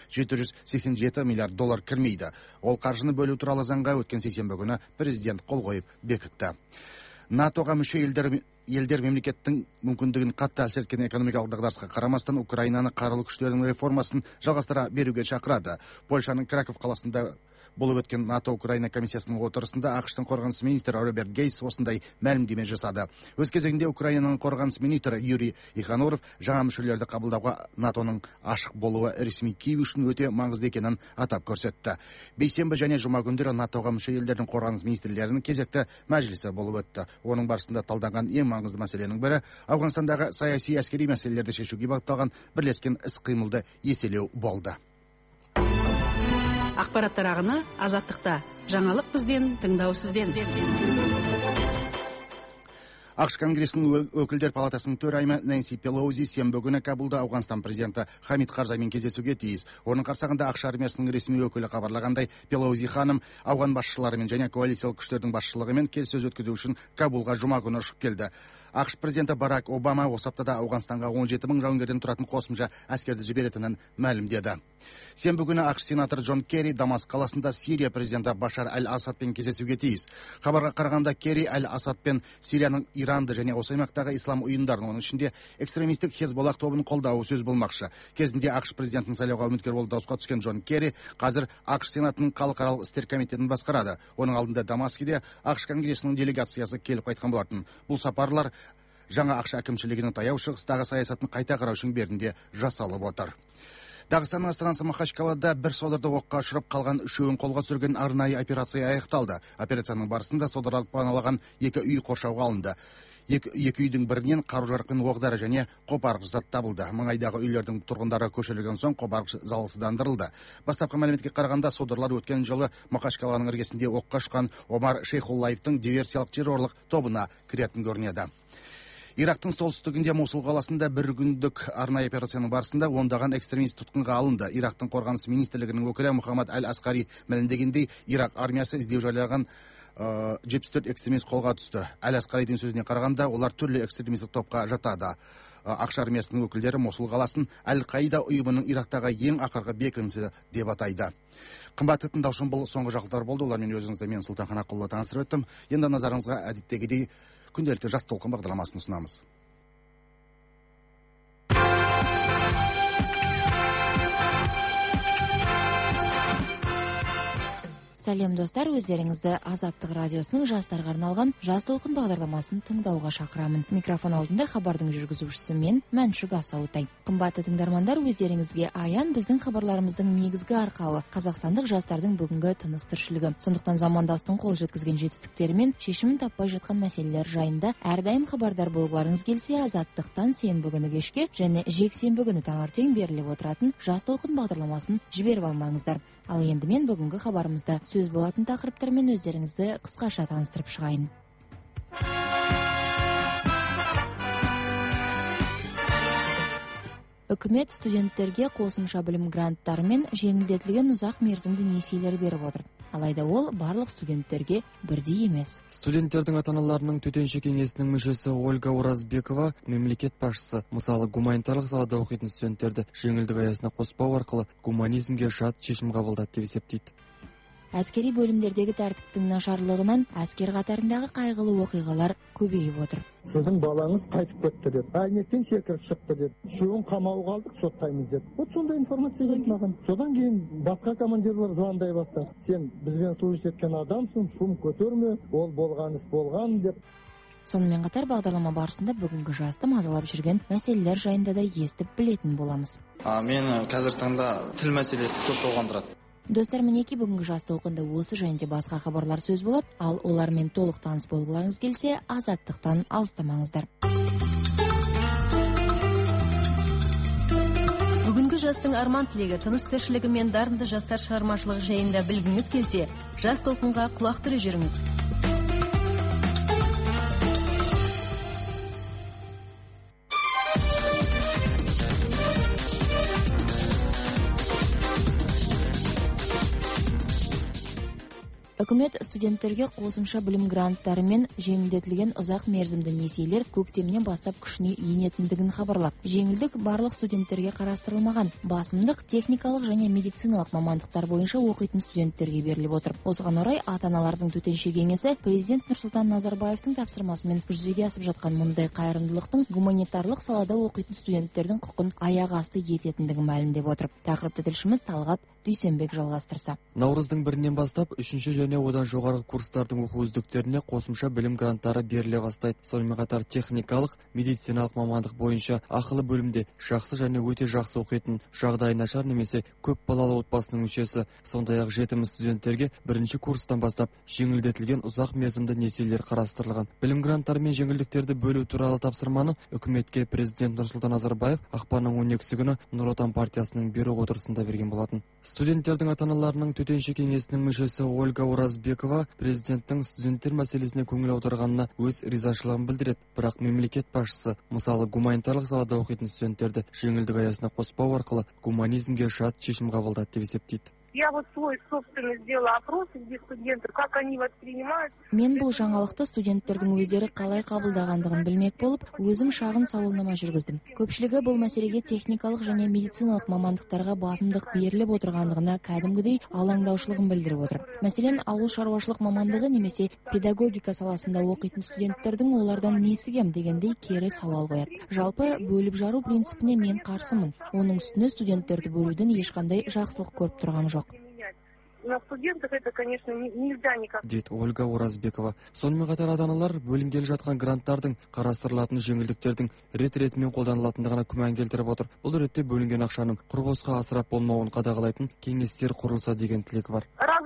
787 миллиард доллар кірмейді. Ол қаржыны бөлу туралы заңға өткен сейсенбі күні президент қол қойып бекітті. НАТО-ға мүше елдер мемлекеттің мүмкіндігін қатты әсер еткен экономикалық дағдарысқа қарамастан Украинаны қарулы күштерінің реформасын жалғастыра беруге шақырады. Польшаның Краков қаласында болып өткен НАТО-Украина комиссиясының отырысында ақш-тың қорғаныс министрі Роберт Гейс осындай мәлімдеме жасады. Өз кезегінде Украинаның қорғаныс министрі Юрий Иханоров жаңа мүшелерді қабылдауға НАТОның ашық болуы ресми Киев үшін өте маңызды екенін атап көрсетті. Бейсенбі және жұма күндері НАТО-ға мүше елдердің қорғаныс министрлерінің кезекті мәжілісі болып өтті. Оның барысында талданған ең маңызды мәселенің бірі Ауғанстандағы саяси әскери мәселелерді шешуге бағытталған бірлескен іс-қимылды еселеу болды. Ақпараттар ағыны Азаттықта. Жаңалық бізден, тыңдау сізден. ақш конгресінің өкілдер палатасының төрайымы Нэнси Пелоузи сенбі күні Кабулда Ауғанстан президенті Хамид Карзаймен кездесуге тиіс. Оның қарсағында ақш армиясының ресми өкілі хабарлағандай, Пелоузи ханым ауған басшыларымен және коалициялық күштердің басшылығымен келіссөз өткізу үшін Кабулға жұма күні ұшып келді. ақш президенті Барак Обама осы аптада Ауғанстанға 17 мың жауынгерден тұратын қосымша әскерді жіберетінін мәлімдеді. Сенбі күні ақш сенатор Джон Керри Дамаск қаласында Сирия президенті Башар Аль-Асадпен кездесуге тиіс. Хабарға қарағанда Керри Аль-Асадпен Сирияның Иранды және осы аймақтағы ислам ұйымдарын, оның ішінде экстремистік Хезболлах тобын қолдауы сөз болмақшы. Кезінде ақш президентінің сайлауға үміткер болып дауысқа түскен Джон Керри қазір ақш сенатының халықаралық істер комитетін басқарады. Оның алдында Дамаскіде ақш конгресінің делегациясы келіп қайтқан болатын. Бұл сапарлар жаңа ақш әкімшілігінің таяу шығыстағы саясатын қайта қарау шеңберінде жасалып отыр. Дағыстанның астанасы Махачкалада бір содырды оққа ұшырап қалған үшеуін қолға түсірген арнайы операция аяқталды. Операцияның барысында содырлар паналаған 2 үй қоршауға алынды. Екі үйдің бірінен қару-жарақпен оқ-дәрі және қопарғыш зат табылды. Маңайдағы үйлердің тұрғындары көшірілген соң қопарғыш залалсыздандырылды. Бастапқы мәліметке қарағанда содырлар өткен жылы Махачкаланың іргесінде оққа ұшқан Омар Шейхуллаевтың диверсиялық террорлық тобына кіретін көрінеді. Ирактың солтүстігінде Мосул қаласында бір күндік арнайы операцияның барысында ондаған экстремист тұтқынға алынды. Ирактың қорғаныс министрлігінің өкілі Мухаммад Аль-Асқари мәлімдегендей, Ирак армиясы іздеу жариялаған 74 экстремист қолға түсті. Аль-Асқаридің сөзіне қарағанда, олар түрлі экстремистік топқа жатады. ақш армиясының өкілдері Мосул қаласын Әл-Қаида ұйымының Ирактағы ең ақырғы бекінісі деп атайды. Қымбатты тыңдаушым, бұл соңғы жаңалықтар болды. Олармен өзіңізді мен Сұлтан Қанақұлы таныстырып өттім. Енді назарыңызға әдеттегідей күнделікті жас толқын бағдарламасын ұсынамыз. Сәлем достар, өздеріңізді Азаттық радиосының жастарға арналған жас толқын бағдарламасын тыңдауға шақырамын. Микрофон алдында хабардың жүргізушісі мен Мәншүк Асаутай. Қымбатты тыңдармандар, өздеріңізге аян біздің хабарларымыздың негізгі арқауы қазақстандық жастардың бүгінгі тыныс-тіршілігі. Сондықтан замандастың қол жеткізген жетістіктері мен шешімін таппай жатқан мәселелер жайында әрдайым хабардар болғыларыңыз келсе, Азаттықтан сенбі күні кешке және жексенбі күні таңертең беріліп отыратын жас толқын бағдарламасын жіберіп алмаңыздар. Ал енді мен бүгінгі хабарымызда сөз болатын тақырыптармен өздеріңізді қысқаша таныстырып шығайын. Үкімет студенттерге қосымша білім гранттары мен жеңілдетілген ұзақ мерзімді несиелер беріп отыр. Алайда ол барлық студенттерге бірдей емес. Студенттердің ата-аналарының төтенше кеңесінің мүшесі Ольга Оразбекова мемлекет басшысы, мысалы гуманитарлық салада оқитын студенттерді жеңілдік аясына қоспау арқылы гуманизмге жат шешім қабылдады деп есептейді. Әскери бөлімдердегі тәртіптің нашарлығынан әскер қатарындағы қайғылы оқиғалар көбейіп отыр. Сіздің балаңыз қайтып кетті деп, әйнектен секіріп шықты деп, үшеуін қамауға алдық, соттаймыз деп. Вот сондай информация келді маған. Содан кейін басқа командирлер звондай бастады. Сен бізбен служить еткен адамсың, шум көтерме, ол болған іс болған деп. Сонымен қатар бағдарлама барысында бүгінгі жасты мазалап жүрген мәселелер жайында да естіп білетін боламыз. Мен қазір таңда тіл мәселесі көп толғандырады. Достар, мінеки бүгінгі жас толқында осы жайында басқа хабарлар сөз болады, ал олармен толық таныс болғыларыңыз келсе, Азаттықтан алыстамаңыздар. Бүгінгі жастың арман тілегі, тыныс-тіршілігі мен дарынды жастар шығармашылығы жайында білгіңіз келсе, жас толқынға құлақ түріп жүріңіз. Үкімет студенттерге қосымша білім гранттары мен жеңілдетілген ұзақ мерзімді несиелер көктемнен бастап күшіне енетіндігін хабарлап, жеңілдік барлық студенттерге қарастырылмаған. Басымдық техникалық және медициналық мамандықтар бойынша оқитын студенттерге беріліп отыр. Осыған орай ата-аналардың төтенше кеңесі президент Нұрсұлтан Назарбаевтың тапсырмасымен жүзеге асып жатқан мұндай қайырымдылықтың гуманитарлық салада оқитын студенттердің құқын аяқ асты ететіндігін мәлімдеп отыр. Тақырыпты тілшіміз Талғат Дүйсенбек жалғастырса. Наурыздың 1-нен бастап 3-ші және одан жоғарғы курстардың оқу үздіктеріне қосымша білім гранттары беріле бастайды. Сонымен қатар техникалық, медициналық мамандық бойынша ақылы бөлімде жақсы және өте жақсы оқитын, жағдайы нашар немесе көп балалы отбасының мүшесі, сондай-ақ жетім студенттерге 1-ші курстан бастап жеңілдетілген ұзақ мерзімді несиелер қарастырылған. Білім гранттары мен жеңілдіктерді бөлу туралы тапсырманы үкіметке президент Нұрсұлтан Назарбаев ақпанның 12-сі күні Нұр Отан партиясының бюро отырысында берген болатын. Студенттердің ата-аналарының төтенше кеңесінің мүшесі Ольга Оразбекова президенттің студенттер мәселесіне көңіл аударғанына өз ризашылығын білдіреді. Бірақ мемлекет басшысы, мысалы гуманитарлық салада оқитын студенттерді жеңілдік аясына қоспау арқылы гуманизмге жат шешім қабылдады деп есептейді. Я вот свой собственный сделала опрос среди студентов, как они воспринимают. Мен бұл жаңалықты студенттердің өздері қалай қабылдағандығын білмек болып, өзім шағын сауалнама жүргіздім. Көпшілігі бұл мәселеге техникалық және медициналық мамандықтарға басымдық беріліп отырғандығына кәдімгідей алаңдаушылығын білдіріп отыр. Мәселен, ауыл шаруашылық мамандығы немесе педагогика саласында оқитын студенттердің олардан несі кем дегендей кері сауал қояды. Жалпы бөліп жару принципіне мен қарсымын. Оның үстіне студенттерді бөлуден ешқандай жақсылық көріп тұрған жоқ. На студентах это, конечно, нельзя никак. Дейді Ольга Оразбекова. Сонымен қатар ата-аналар бөлінгелі жатқан гранттардың, қарастырылатын жеңілдіктердің рет-ретімен қолданылатындығына күмән келтіріп отыр. Бұл ретте бөлінген ақшаның құр босқа асырап болмауын қадағалайтын кеңестер құрылса деген тілек бар.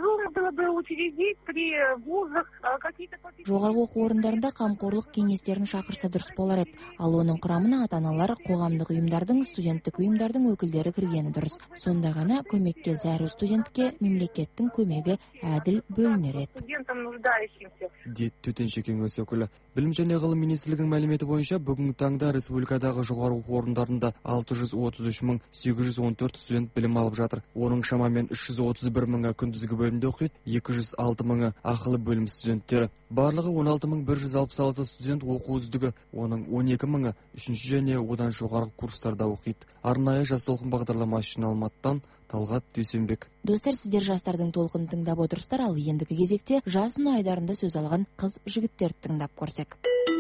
Жоғарғы оқу орындарында қамқорлық кеңестерін шақырса дұрыс болар еді. Ал оның құрамына ата-аналар, қоғамдық ұйымдардың, студенттік ұйымдардың өкілдері кіргені дұрыс. Сонда ғана көмекке зәру студентке мемлекеттің көмегі әділ бөлінер еді. Дейді төтенше кеңес өкілі. Білім және ғылым министрлігінің мәліметі бойынша бүгінгі таңда республикадағы жоғарғы оқу орындарында 633.814 студент білім алып жатыр. Оның шамамен 331.000-ы күндізгі бөлімде оқиды, 206.000-ы ақылы бөлім студенттері. Барлығы 16.166 студент оқу үздігі, оның 12.000-ы үшінші және одан жоғарғы курстарда оқиды. Арнайы жас толқын бағдарламасы үшін Алматыдан Талғат Дүйсенбек. Достар, сіздер жастардың толқынын тыңдап отырсыздар, ал ендігі кезекте жас ұн айдарында сөз алған қыз жігіттерді тыңдап көрсек.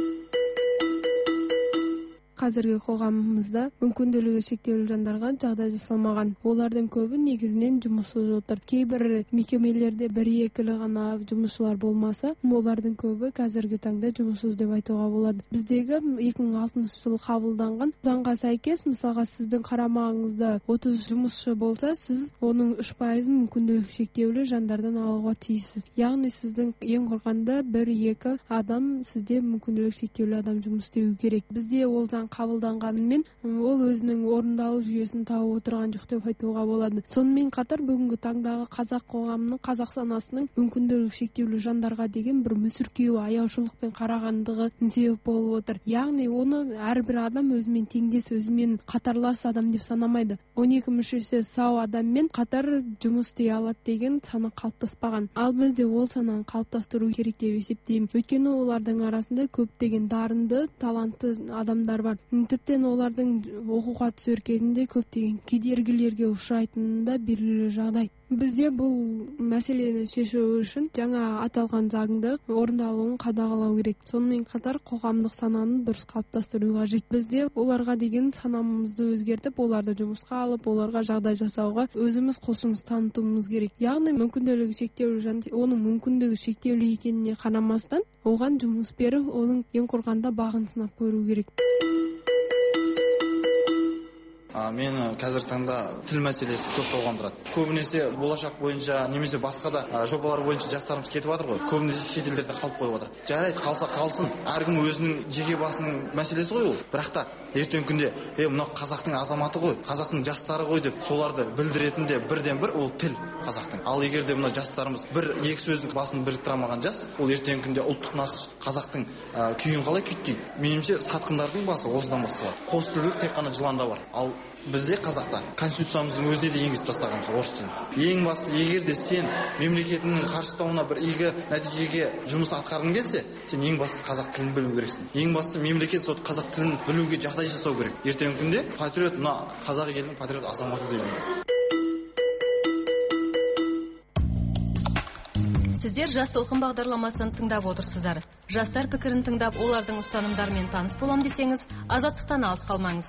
Қазіргі қоғамымызда мүмкіндігі шектеулі жандарға жағдай жасалмаған. Олардың көбі негізінен жұмыссыз отыр. Кейбір мекемелерде 1-2 ғана жұмысшылар болмаса, олардың көбі қазіргі таңда жұмыссыз деп айтуға болады. Біздегі 2006 жылы қабылданған заңға сәйкес, мысалға сіздің қарамағыңызда 30 жұмысшы болса, сіз оның 3% мүмкіндігі шектеулі жандардан алуға тиіссіз. Яғни сіздің ең құрғанда 1-2 адам сізде мүмкіндігі шектеулі адам жұмыс істеуі керек. Бізде ол заң қабылданғанымен ол өзінің орындалу жүйесін тауып отырған жоқ деп айтуға болады. Сонымен қатар бүгінгі таңдағы қазақ қоғамының, қазақ санасының мүмкіндігі шектеулі жандарға деген бір мүсіркеу, аяушылықпен қарағандығы себеп болып отыр. Яғни оны әрбір адам өзімен теңдес, өзімен қатарлас адам деп санамайды. 12 мүшесі сау адаммен қатар жұмыс істей алады деген сана қалыптаспаған. Ал бізде ол сананы қалыптастыру керек деп есептеймін. Өйткені олардың арасында көптеген дарынды, талантты адамдар бар. Тіптен олардың оқуға түсер кезінде көптеген кедергілерге ұшырайтынында белгілі жағдай. Бізде бұл мәселені шешу үшін жаңа аталған заңды орындалуын қадағалау керек. Сонымен қатар қоғамдық сананы дұрыс қалыптастыру қажет. Бізде оларға деген санамызды өзгертіп, оларды жұмысқа алып, оларға жағдай жасауға өзіміз құлшыныс танытуымыз керек. Яғни мүмкіндігі шектеулі жан, оның мүмкіндігі шектеулі екеніне қарамастан, оған жұмыс беріп, оның ең құрғанда бағын сынап көру керек. Мен қазіргі таңда тіл мәселесі көп толғандырады. Көбінесе болашақ бойынша немесе басқа да жобалар бойынша жастарымыз кетіп жатыр ғой. Көбінесе шетелдерде қалып қойып отыр. Жарайды, қалса қалсын. Әркім өзінің жеке басының мәселесі ғой ол. Бірақ та ертең күнде мынау қазақтың азаматы ғой, қазақтың жастары ғой деп соларды білдіретін де бірден-бір ол тіл қазақтың. Ал егер де мына жастарымыз 1-2 сөздің басын біріктіре алмаған жас, ол ертең күнде ұлттық нақыш қазақтың күйін қалай күйттейді? Меніңше сатқындардың басы осыдан басталады. Қос тілділік тек қана жыланда бар. Ал бізде қазақта конституциямыздың өзіне де енгізіп тастағанбыз орыс тілін. Ең бастысы, егер де сен мемлекетінің қаржылауына бір игі нәтижеге жұмыс атқарғың келсе, сен ең басты қазақ тілін білу керексің. Ең бастысы мемлекет сот қазақ тілін білуге жағдай жасау керек. Ертеңгі күнде патриот, мына қазақ елінің патриот азаматы дейді. Сіздер жас толқын бағдарламасын тыңдап отырсыздар. Жастар пікірін тыңдап, олардың ұстанымдарымен таныс болам десеңіз, азаттықтан алыс қалмаңыз.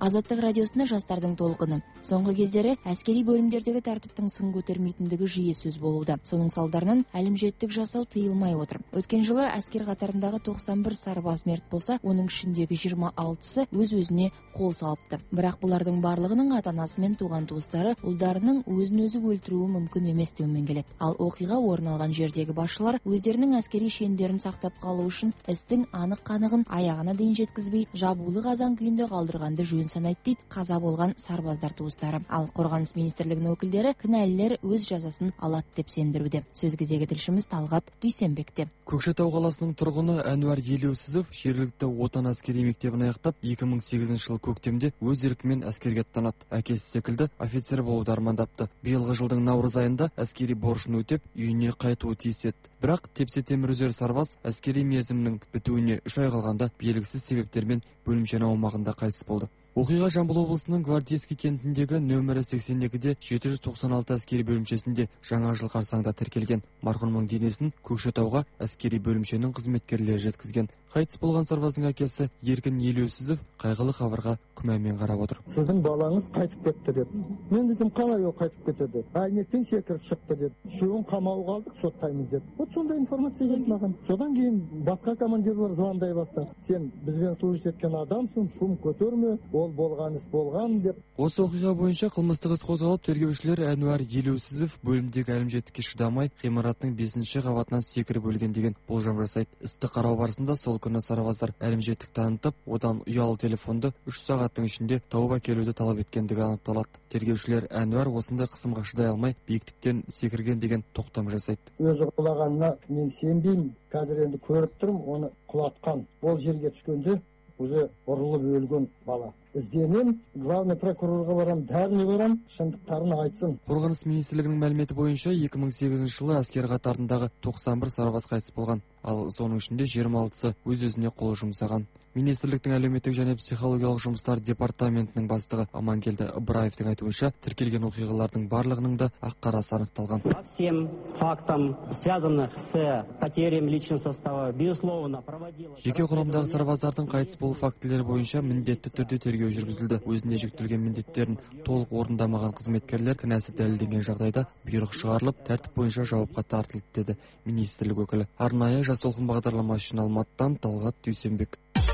Азаттық радиосында жастардың толқыны. Соңғы кездері әскери бөлімдердегі тәртіптің сын көтермейтіндігі жиі сөз болуда. Соның салдарынан әлімжеттік жасау тыйылмай отыр. Өткен жылы әскер қатарындағы 91 сарбаз мерт болса, оның ішіндегі 26-сы өз-өзіне қол салыпты. Бірақ бұлардың барлығының ата-анасы мен туған туыстары ұлдарының өзін-өзі өлтіруі мүмкін емес деумен келеді. Ал оқиға орын алған жердегі басшылар өздерінің әскери шендерін сақтап қалу үшін істің анық-қанығын аяғына дейін жеткізбей, жабулы қазан күйінде қалдырғанды жөн санайды дейді қаза болған сарбаздар туыстары. Ал қорғаныс министрлігінің өкілдері кінәлілер өз жазасын алады деп сендіруде. Сөз кезегі тілшіміз Талғат Дүйсенбекте. Көкшетау қаласының тұрғыны Әнуар Елеусізов жергілікті отан әскери мектебін аяқтап 2008 жыл көктемде өз еркімен әскерге аттанады. Әкесі секілді офицер болуды армандапты. Биылғы жылдың наурыз айында әскери борышын өтеп, үйіне қайтуы тиіс еді. Бірақ тепсе темір үзер сарбаз әскери мерзімнің бітуіне 3 ай қалғанда белгісіз себептермен бөлімшенің аумағында қайтыс болды. Оқиға Жамбыл облысының Гвардейский кентіндегі нөмірі 82-де 796 әскери бөлімшесінде жаңа жыл қарсаңында тіркелген. Марқұмның денесін Көкшетауға әскери бөлімшенің қызметкерлері жеткізген. Қайтыс болған сарбаздың әкесі Еркін Елеусізов қайғылы хабарға күмәнмен қарап отыр. Сіздің балаңыз қайтып кетті деді. Мен дедім, қалай ол қайтып кетеді? Әйнектен секіріп шықты деді. Үшеуін қамауға алдық, соттаймыз деді. Вот сондай информация келді маған. Содан кейін басқа командирлер звондай бастады. Сен бізбен служить еткен адамсың, шум көтерме, ол болған іс болған деп. Осы оқиға бойынша қылмыстық іс қозғалып, тергеушілер Әнуар Елеусізов бөлімдегі әлімжеттікке шыдамай ғимараттың 5-ші қабатынан секіріп өлген деген болжам жасайды. Істі қарау барысында сол күні сарбаздар әлімжеттік танытып, одан ұялы телефонды 3 сағаттың ішінде тауып әкелуді талап еткендігі анықталады. Тергеушілер Әнуар осындай қысымға шыдай алмай биіктіктен секірген деген тоқтам жасайды. Өзі құлағанына мен сенбеймін. Қазір енді көріп тұрмын, оны құлатқан. Ол жерге түскенде уже ұрылып өлген бала. Ізденем, главный прокурорға барам, бәріне барам, шындықтарын айтсын. Қорғаныс министрлігінің мәліметі бойынша 2008 жылы әскер қатарындағы 91 сарбаз қайтыс болған, ал соның ішінде 26-сы өз-өзіне қол жұмсаған. Министрліктің әлеуметтік және психологиялық жұмыстар департаментінің бастығы Амангелді Ыбыраевтың айтуынша, тіркелген оқиғалардың барлығының да ақ-қарасы анықталған. По всем фактам, связанных с потерями личного состава, безусловно, проводилось. Жеке құрамдағы сарбаздардың қайтыс болу фактілері бойынша міндетті түрде тергеу жүргізілді. Өзіне жүктелген міндеттерін толық орындамаған қызметкерлер кінәсі дәлелденген жағдайда бұйрық шығарылып, тәртіп бойынша жауапқа тартылды, деді министрлік өкілі. Арнайы Жас толқын бағдарламасы үшін Алматыдан Талғат Дүйсенбек.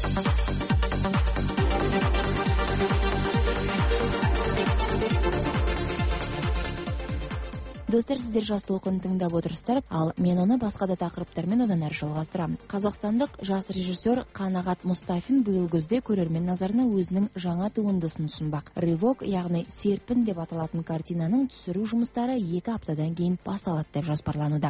Достар, сіздер Жас толқынын тыңдап отырсыздар, ал мен оны басқа да тақырыптармен одан әрі жалғастырамын. Қазақстандық жас режиссер Қанағат Мұстафин биыл күзде көрермен назарына өзінің жаңа туындысын ұсынбақ. Рывок, яғни серпін деп аталатын картинаның түсіру жұмыстары 2 аптадан кейін басталады деп жоспарлануда.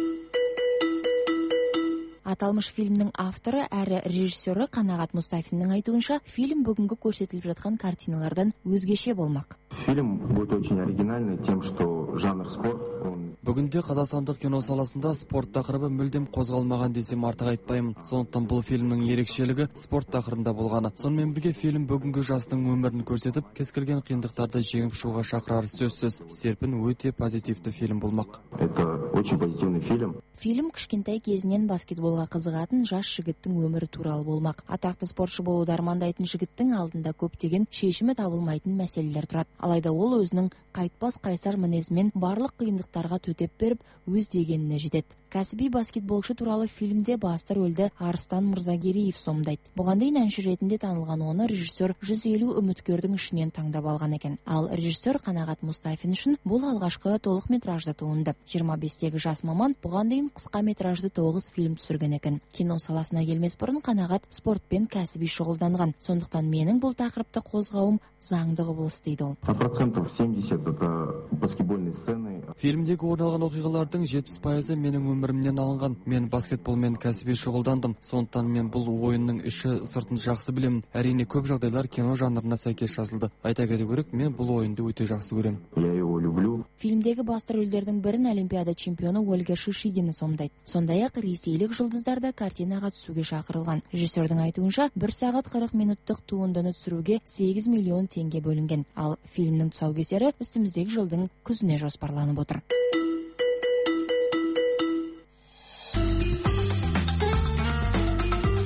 Аталмыш фильмнің авторы әрі режиссері Қанағат Мұстафиннің айтуынша, фильм бүгінгі көрсетіліп жатқан картиналардан өзгеше болмақ. Фильм будет очень оригинальный тем, что жанр спорт. Бүгінде қазақстандық кино саласында спорт тақырыбы мүлдем қозғалмаған десем артық айтпаймын. Сондықтан бұл фильмнің ерекшелігі спорт тақырыбында болғаны. Сонымен бірге фильм бүгінгі жастың өмірін көрсетіп, кез келген қиындықтарды жеңіп шығуға шақырар сөзсіз. Серпін өте позитивті фильм болмақ. Это очень позитивный фильм. Фильм кішкентай кезінен баскетболға қызығатын жас жігіттің өмірі туралы болмақ. Атақты спортшы болуды армандайтын жігіттің алдында көптеген шешімі табылмайтын мәселелер тұрады. Алайда ол өзінің қайтпас қайсар мінезімен барлық қиындықтарға төтеп беріп, өз дегеніне жетеді. Кәсіби баскетболшы туралы фильмде басты рөлді Арыстан Мырзагериев сомдайды. Бұған дейін әнші ретінде танылған оны режиссер 150 үміткердің ішінен таңдап алған екен. Ал режиссер Қанағат Мұстафин үшін бұл алғашқы толық метражды туынды. 25-тегі жас маман бұған дейін қысқа метражды 9 фильм түсірген екен. Кино саласына келмес бұрын Қанағат спортпен кәсіби шұғылданған. Сондықтан менің бұл тақырыпты қозғауым заңды құбылыс дейді ол. 70% это баскетбольные сцены. Фильмдегі орын алған оқиғалардың 70% менің өмірімнен алынған. Мен баскетболмен кәсіби шұғылдандым. Сондықтан мен бұл ойынның іші сыртын жақсы білемін. Әрине көп жағдайлар кино жанрына сәйкес жазылды. Айта кету керек, мен бұл ойынды өте жақсы көремін. Я его люблю. Фильмдегі басты рөлдердің бірін Олимпиада чемпионы Ольга Шишигина сомдайды. Сондай-ақ ресейлік жұлдыздар да картинаға түсуге шақырылған. Режиссердің айтуынша 1 сағат 40 минуттық туындыны түсіруге 8 миллион теңге бөлінген. Ал фильмнің тұсаукесері үстіміздегі жылдың күзіне жоспарланып отыр.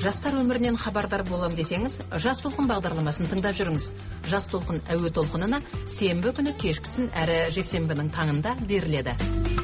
Жастар өмірінен хабардар болам десеңіз, Жас толқын бағдарламасын тыңдап жүріңіз. Жас толқын әуе толқынына сенбі күні кешкісін әрі жексенбінің таңында беріледі.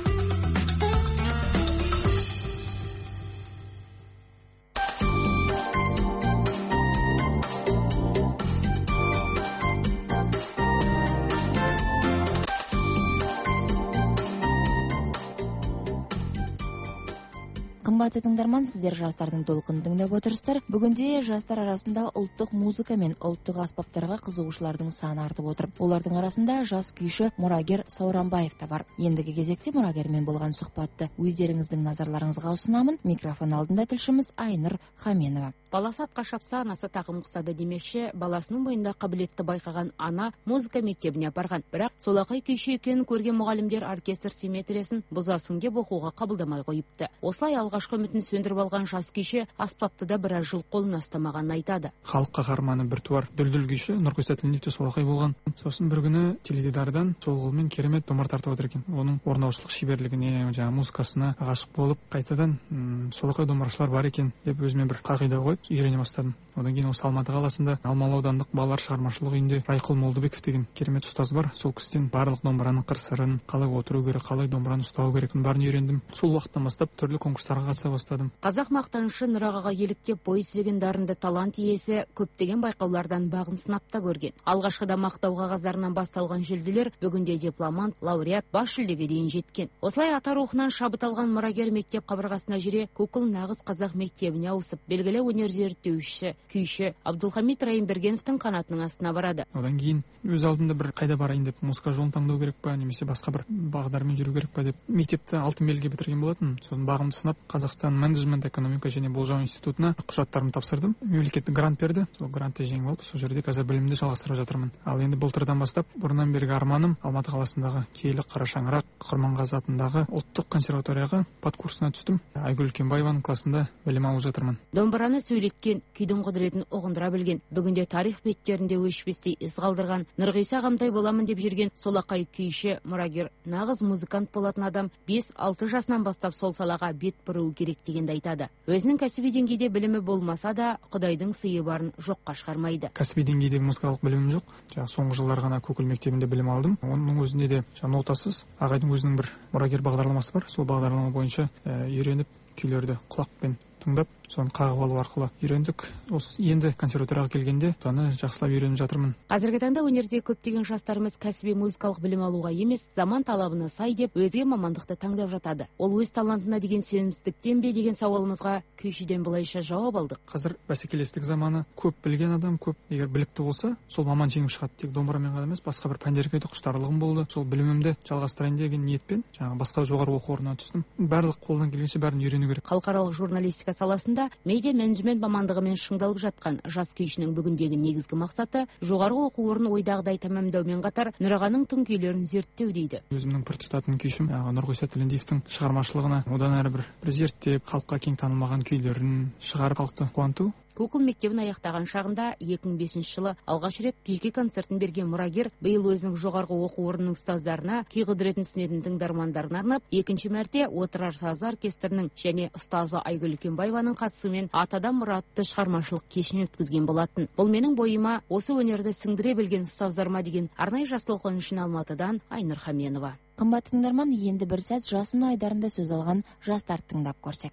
Қымбатты тыңдарман, сіздер жастардың толқынын тыңдап отырсыздар. Бүгінде жастар арасында ұлттық музыка мен ұлттық аспаптарға қызығушылардың саны артып отыр. Олардың арасында жас күйші Мұрагер Сауранбаев та бар. Ендігі кезекте мұрагермен болған сұхбатты өздеріңіздің назарларыңызға ұсынамын. Микрофон алдында тілшіміз Айнұр Хаменова. Баласы атқа шапса, анасы тағым қысады демекші, баласының бойында қабілетті байқаған ана музыка мектебіне апарған. Бірақ солақай күйші екенін көрген мұғалімдер оркестр симметриясын бұзасың деп оқуға қабылдамай қойыпты. Осылай алғашқы үмітін сөндіріп алған жас күйші аспапты да біраз жыл қолына ұстамағанын айтады. Халық қаһарманы біртуар дүлдүл күйші Нұрғиса Тілендиев те солақай болған. Сосын бір күні теледидардан сол қолмен керемет домбыра тартып отыр екен. Оның орындаушылық шеберлігіне, музыкасына ғашық болып, қайтадан солақай домбырашылар бар екен деп өзіме бір қағида қойып үйрене бастадым. Одан кейін осы Алматы қаласында Алмалы аудандық балалар шығармашылық үйінде Райқұл Молдыбеков деген керемет ұстаз бар. Сол кісіден барлық домбыраның қыр-сырын, қалай отыру керек, қалай домбыраны ұстау керектігін барын үйрендім. Сол уақыттан бастап түрлі конкурстарға қатыса бастадым. Қазақ мақтанышы Нұрағаға еліктеп бой түзеген дарынды талант иесі көптеген байқаулардан бағын сынап та көрген. Алғашқыда мақтау қағаздарынан басталған жүлделер бүгінде дипломант, лауреат, бас жүлдеге дейін жеткен. Осылай ата рухынан шабыт алған мұрагер мектеп қабырғасына жүре Көкіл нағыз қазақ мектебіне ауысып, белгілі өнер зерттеуші, күйші Абдулхамид Райымбергеновтың қанатының астына барады. Одан кейін өз алдында бір қайда барайын деп музыка жолын таңдау керек па, немесе басқа бір бағдармен жүру керек па деп мектепті алтын белгіге бітірген болатын. Соны бағымды сынап Қазақстан менеджмент, экономика және болжау институтына құжаттарымды тапсырдым. Мемлекеттік грант берді. Сол грантты жеңіп алып, сол жерде қазір білімді жалғастырып жатырмын. Ал енді былтырдан бастап бұрыннан бергі арманым Алматы қаласындағы киелі Қарашаңырақ Құрманғазы атындағы ұлттық консерваторияға подкурсына түстім. Айгүл Үлкенбаеваның класында білім алып жатырмын. Домбыраны сөйлеткен, күйдің құдіретін ұғындыра білген, бүгінде тарих беттерінде өшпестей із қалдырған, Нұрғиса ағамдай боламын деп жүрген солақай күйші мұрагер нағыз музыкант болатын адам 5-6 жасынан бастап сол салаға бет бұру керек дегенді айтады. Өзінің кәсіби деңгейде білімі болмаса да, Құдайдың сыйы барын жоққа шығармайды. Кәсіби деңгейдегі музыкалық білімім жоқ. Соңғы жылдар ғана Көкіл мектебінде білім алдым. Оның өзінде де нотасыз ағайдың өзінің бір мұрагер бағдарламасы бар. Сол бағдарлама бойынша үйреніп, күйлерді құлақпен тыңдап, соны қағып алу арқылы үйрендік. Осы енді консерваторияға келгенде соны жақсылап үйреніп жатырмын. Қазіргі таңда өнерде көптеген жастарымыз кәсіби музыкалық білім алуға емес, заман талабына сай деп өзге мамандықты таңдап жатады. Ол өз талантына деген сенімсіздіктен бе деген сауалымызға күйшіден былайша жауап алдық. Қазір бәсекелестік заманы, көп білген адам, көп егер білікті болса, сол маман жеңіп шығады. Тек домбырамен ғана емес, басқа бір пәндерге де құштарлығым болды. Сол білімімді жалғастырайын деген ниетпен басқа жоғары оқу орнына түстім. Барлық қолдан келгенше бәрін үйрену керек. Халықаралық журналистика саласында медиа менеджмент мамандығымен шыңдалып жатқан жас күйшінің бүгіндегі негізгі мақсаты жоғарғы оқу орнын ойдағыдай тәмамдаумен қатар Нұрағаның тың күйлерін зерттеу дейді. Өзімнің бір тұтатын күйшім Нұрғиса Тілендиевтің шығармашылығына одан әрі бір зерттеп, халыққа кең танылмаған күйлерін шығарып халықты қуанту. Көкіл мектебін аяқтаған шағында 2005 жылы алғаш рет жеке концертін берген мұрагер биыл өзінің жоғарғы оқу орнының ұстаздарына, күй құдіретін түсінетін тыңдармандарына арнап, екінші мәрте отырар сазы оркестрінің және ұстазы Айгүл Үлкенбаеваның қатысуымен атадан мұратты шығармашылық кешін өткізген болатын. Бұл менің бойыма осы өнерді сіңдіре білген ұстаздарыма деген арнайы жас толқын үшін Алматыдан Айнұр Хаменова. Қымбатты тыңдарман, енді бір сәт жасын айдарында сөз алған жастарды тыңдап көрсек.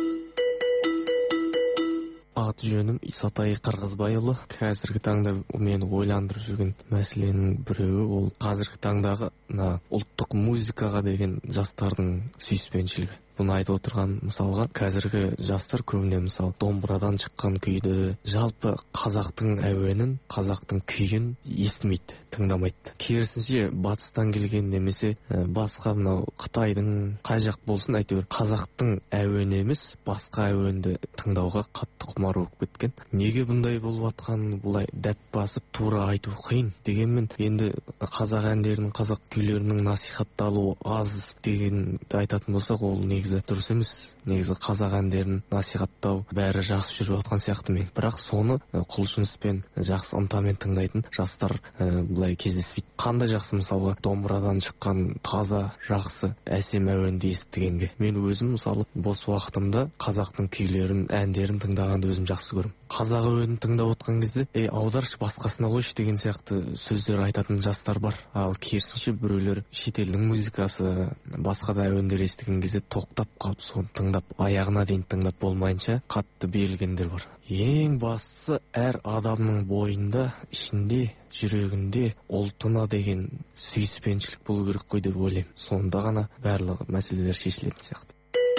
Аты жөнім Исатай Қырғызбайұлы. Қазіргі таңда мені ойландырып жүрген мәселенің біреуі ол қазіргі таңдағы ұлттық музыкаға деген жастардың сүйіспеншілігі. Бұны айтып отырған мысалға қазіргі жастар көбіне мысалы домбырадан шыққан күйді, жалпы қазақтың әуенін, қазақтың күйін естімейді, тыңдамайды. Керісінше батыстан келген немесе басқа мынау Қытайдың қай жақ болсын әйтеуір қазақтың әуені емес басқа әуенді тыңдауға қатты құмар болып кеткен. Неге бұндай болып жатқанын бұлай дәп басып тура айту қиын. Дегенмен енді қазақ әндерінің, қазақ күйлерінің насихатталуы аз дегенді айтатын болсақ, ол негізі дұрыс емес. Негізі қазақ әндерін насихаттау бәрі жақсы жүріп жатқан сияқты мен. Бірақ соны құлшыныспен, жақсы ынтамен тыңдайтын жастар былай кездеспейді. Қандай жақсы мысалға домбырадан шыққан таза, жақсы, әсем әуенді естігенге. Мен өзім мысалы бос уақытымда қазақтың күйлерін, әндерін тыңдағанды өзім жақсы көрім. Қазақ әуенін тыңдап отқан кезде, аударшы басқасына қойшы деген сияқты сөздер айтатын жастар бар. Ал керісінше біреулер шетелдің музыкасы, басқа да әуендер естіген кезде тоқтап қалып, соны тыңдап, аяғына дейін тыңдап болмайынша қатты берілгендер бар. Ең бастысы әр адамның бойында, ішінде, жүрегінде ұлтына деген сүйіспеншілік болу керек қой деп ойлаймын. Сонда ғана барлық мәселелер шешілетін сияқты.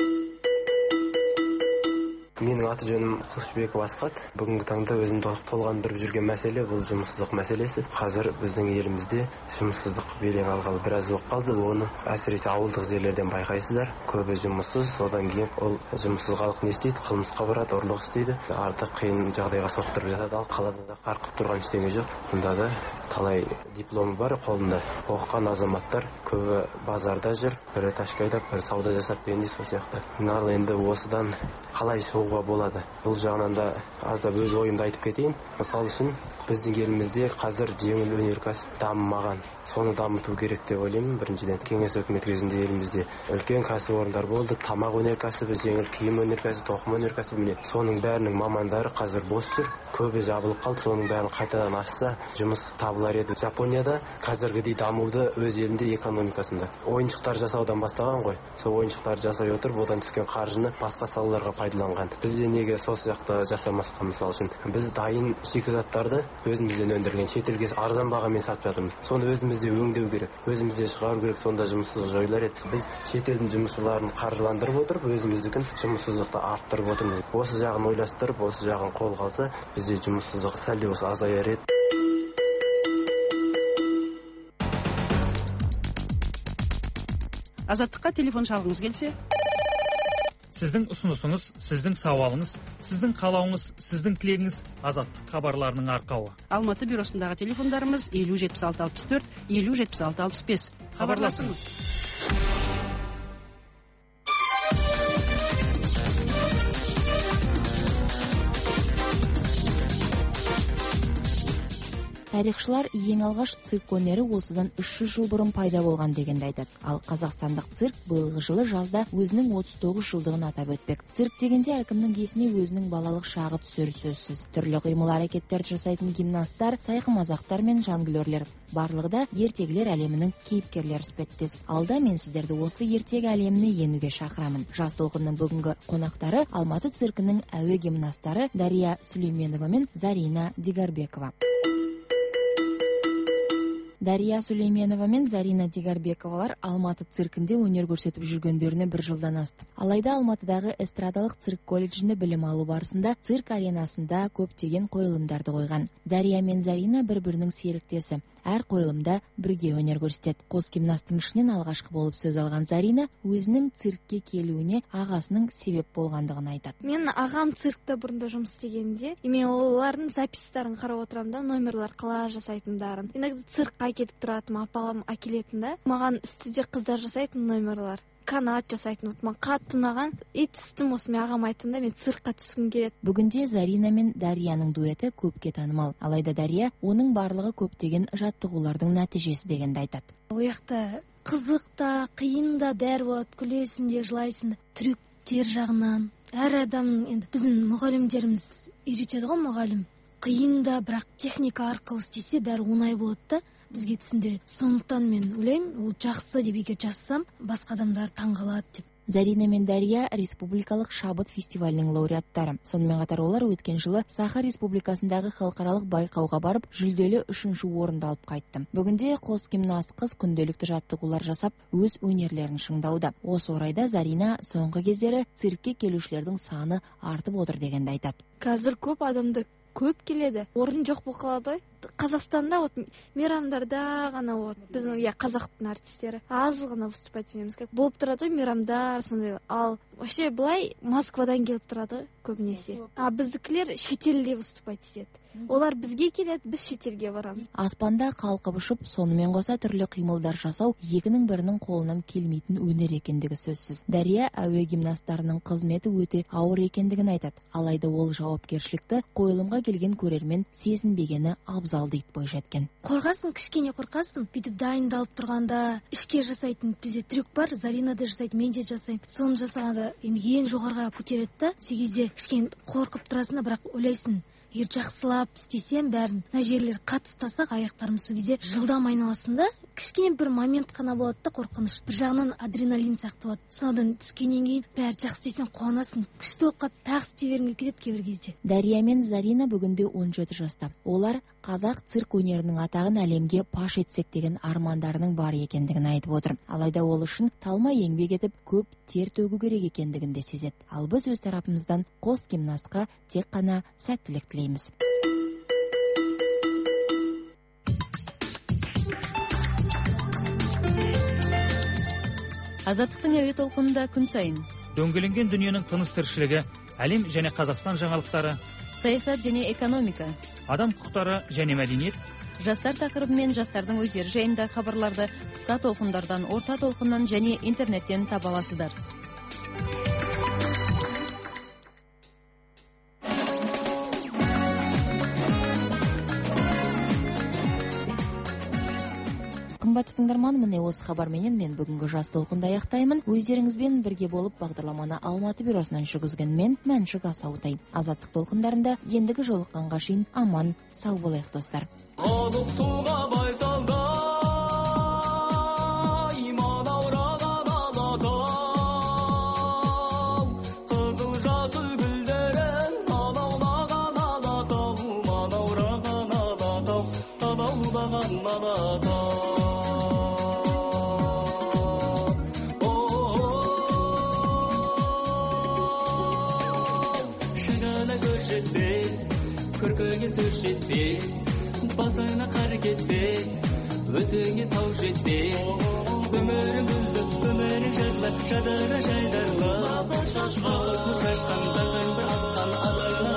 Менің аты жөнім Қылышбеков Асқат. Бүгінгі таңда өзімді толғандырып жүрген мәселе бұл жұмыссыздық мәселесі. Қазір біздің елімізде жұмыссыздық белең алғалы біраз болып қалды. Оны әсіресе ауылдық жерлерден байқайсыздар. Көбі жұмыссыз, содан кейін ол жұмыссыз халық не істейді? Қылмысқа барады, ұрлық істейді. Артық қиын жағдайға соқтырып жатады. Ал қалада да қарқып тұрған ештеңе жоқ. Мұнда да талай дипломы бар қолында. Оқыған азаматтар көбі базарда жүр, бірі ташкайдап, бірі сауда жасап дегендей сол сияқты. Ал енді осыдан қалай шығуға болады? Бұл жағынан да аздап өз ойымды айтып кетейін. Мысалы үшін біздің елімізде қазір жеңіл өнеркәсіп дамымаған. Соны дамыту керек деп ойлаймын. Біріншіден кеңес өкіметі кезінде елімізде үлкен кәсіпорындар болды. Тамақ өнеркәсібі, жеңіл киім өнеркәсібі, тоқым өнеркәсібі. Соның бәрінің мамандары қазір бос жүр. Көбі жабылып қалды. Соның бәрін қайтадан ашса, жұмыс табылар еді. Жапонияда қазіргідей дамуды өз елінде экономикасында ойыншықтар жасаудан бастаған ғой. Сол ойыншықтар жасай отырып, одан түскен қаржыны басқа салаларға пайдаланған. Бізде неге сол сияқты жасамасқа? Мысалы үшін біз дайын шикізаттарды өзімізден өндірген шетелге арзан бағамен сатып жатырмыз. Соны өзімізде өңдеу керек, өзімізде шығару керек. Сонда жұмыссыздық жойылар еді. Біз шетелдің жұмысшыларын қаржыландырып отырып, өзіміздікін жұмыссыздықты арттырып отырмыз. Осы жағын ойластырып, осы жағын қолға алса, бізде жұмыссыздық сәл де болса азаяр еді. Азаттыққа телефон шалғыңыз келсе? Сіздің ұсынысыңыз, сіздің сауалыңыз, сіздің қалауыңыз, сіздің тілегіңіз Азаттық хабарларының арқауы. Алматы бюросындағы телефондарымыз 507664, 507665. Хабарласыңыз. Тарихшылар ең алғаш цирк өнері осыдан 300 жыл бұрын пайда болған дегенді айтады. Ал қазақстандық цирк биылғы жылы жазда өзінің 39 жылдығын атап өтпек. Цирк дегенде әркімнің есіне өзінің балалық шағы түсері сөзсіз. Түрлі қимыл әрекеттерді жасайтын гимнасттар, сайқымазақтар мен жонглерлер. Барлығы да ертегілер әлемінің кейіпкерлері іспеттес. Алда мен сіздерді осы ертегі әлеміне енуге шақырамын. Жас толқынның бүгінгі қонақтары Алматы циркінің әуе гимнасттары Дария Сүлейменова мен Зарина Дигарбекова. Дария Сүлейменова мен Зарина Дигарбековалар Алматы циркінде өнер көрсетіп жүргендеріне 1 жылдан асты. Алайда Алматыдағы эстрадалық цирк колледжінде білім алу барысында цирк аренасында көптеген қойылымдарды қойған. Дария мен Зарина бір-бірінің серіктесі. Әр қойылымда бірге өнер көрсетеді. Қос гимнасттың ішінен алғашқы болып сөз алған Зарина өзінің циркке келуіне ағасының себеп болғандығын айтады. Мен ағам циркта бұрында жұмыс істегенде, мен олардың записьтарын қарап отырамын да, номерлар қалай жасайтындарын. Иногда циркқа кетіп тұратым, апалам әкелетін да. Маған үстіде қыздар жасайтын номерлар. Канат жасайтын, маған қатты ұнаған. Түстім осы, мен ағам айттым да, мен циркқа түскім келеді. Бүгінде Зарина мен Дарияның дуэті көпке танымал. Алайда Дария оның барлығы көптеген жаттығулардың нәтижесі дегенді айтады. Ояқта қызық та, қиын да бәрі болады, күлесің де, жылайсың да. Трюктер жағынан. Әр адамның, енді біздің мұғалімдеріміз үйретеді ғой, мұғалім. Қиын да, бірақ техника арқылы істесе бәрі оңай болады да. Бізге түсіндіреді. Сондықтан мен ойлаймын, ол жақсы деп егер жазсам, басқа адамдар таңғалады деп. Зарина мен Дария республикалық шабыт фестивалінің лауреаттары. Сонымен қатар олар өткен жылы Саха республикасындағы халықаралық байқауға барып, жүлделі 3-ші орынды алып қайтты. Бүгінде қос гимнаст қыз күнделікті жаттығулар жасап, өз өнерлерін шыңдауда. Осы орайда Зарина соңғы кездері циркке келушілердің саны артып отыр дегенді айтады. Қазір көп адамды көп келеді. Орын жоқ болып қалады ғой. Қазақстанда мейрамдарда ғана біздің қазақтың артистері аз ғана выступать етеміз. Болып тұрады ғой мейрамдар сондай. Ал вообще былай Москвадан келіп тұрады көбінесе. Біздікілер шетелде выступать етеді. Олар бізге келеді, біз шетелге барамыз. Аспанда қалқып ұшып, сонымен қоса түрлі қимылдар жасау екінің бірінің қолынан келмейтін өнер екендігі сөзсіз. Дария әуе гимнасттарының қызметі өте ауыр екендігін айтады. Алайда ол жауапкершілікті қойылымға келген көрермен сезінбегені абзал вокзалды итпой жеткен. Қорқасың, кішкене қорқасың. Бүйтіп дайындалып тұрғанда ішке жасайтын бізде трюк бар, Зарина да жасайды, мен де жасаймын. Соны жасағанда енді ең жоғарыға көтереді да, сол кезде кішкене қорқып тұрасың, бірақ ойлайсың, егер жақсылап істесем бәрін, мына жерлер қатты тастасақ аяқтарым сол кезде жылдам айналасың да, кішкене бір момент қана болады да қорқыныш. Бір жағынан адреналин сияқты болады. Содан түскеннен кейін бәрі жақсы істесең қуанасың. Күшті оқат тағы істей бергің келеді кейбір кезде. Дария мен Зарина бүгінде 17 жаста. Олар қазақ цирк өнерінің атағын әлемге паш етсек деген армандарының бар екендігін айтып отыр. Алайда ол үшін талмай еңбек етіп, көп тер төгу керек екендігін де сезеді. Ал біз өз тарапымыздан қос гимнастқа тек қана сәттілік тілейміз. Азаттықтың әуе толқынында күн сайын дөңгеленген дүниенің тыныс тіршілігі, әлем және Қазақстан жаңалықтары, саясат және экономика, адам құқықтары және мәдениет, жастар тақырыбы мен жастардың өздері жайында хабарларды қысқа толқындардан, орта толқыннан және интернеттен таба аласыздар. Қымбатты тыңдарман, міне осы хабарменен мен бүгінгі жас толқынды аяқтаймын. Өздеріңізбен бірге болып бағдарламаны Алматы бюросынан жүргізген мен Мәншүк Асаутай. Азаттық толқындарында ендігі жолыққанға шейін аман, сау болайық достар. Көркөге сөз жетпес, басына қар кетпес, өзіңе тау жетпес. Өмірің гүлді, өмірің жайлы, жадыра жайдарлы. Ақ мұз шашқан, бір асқан, алына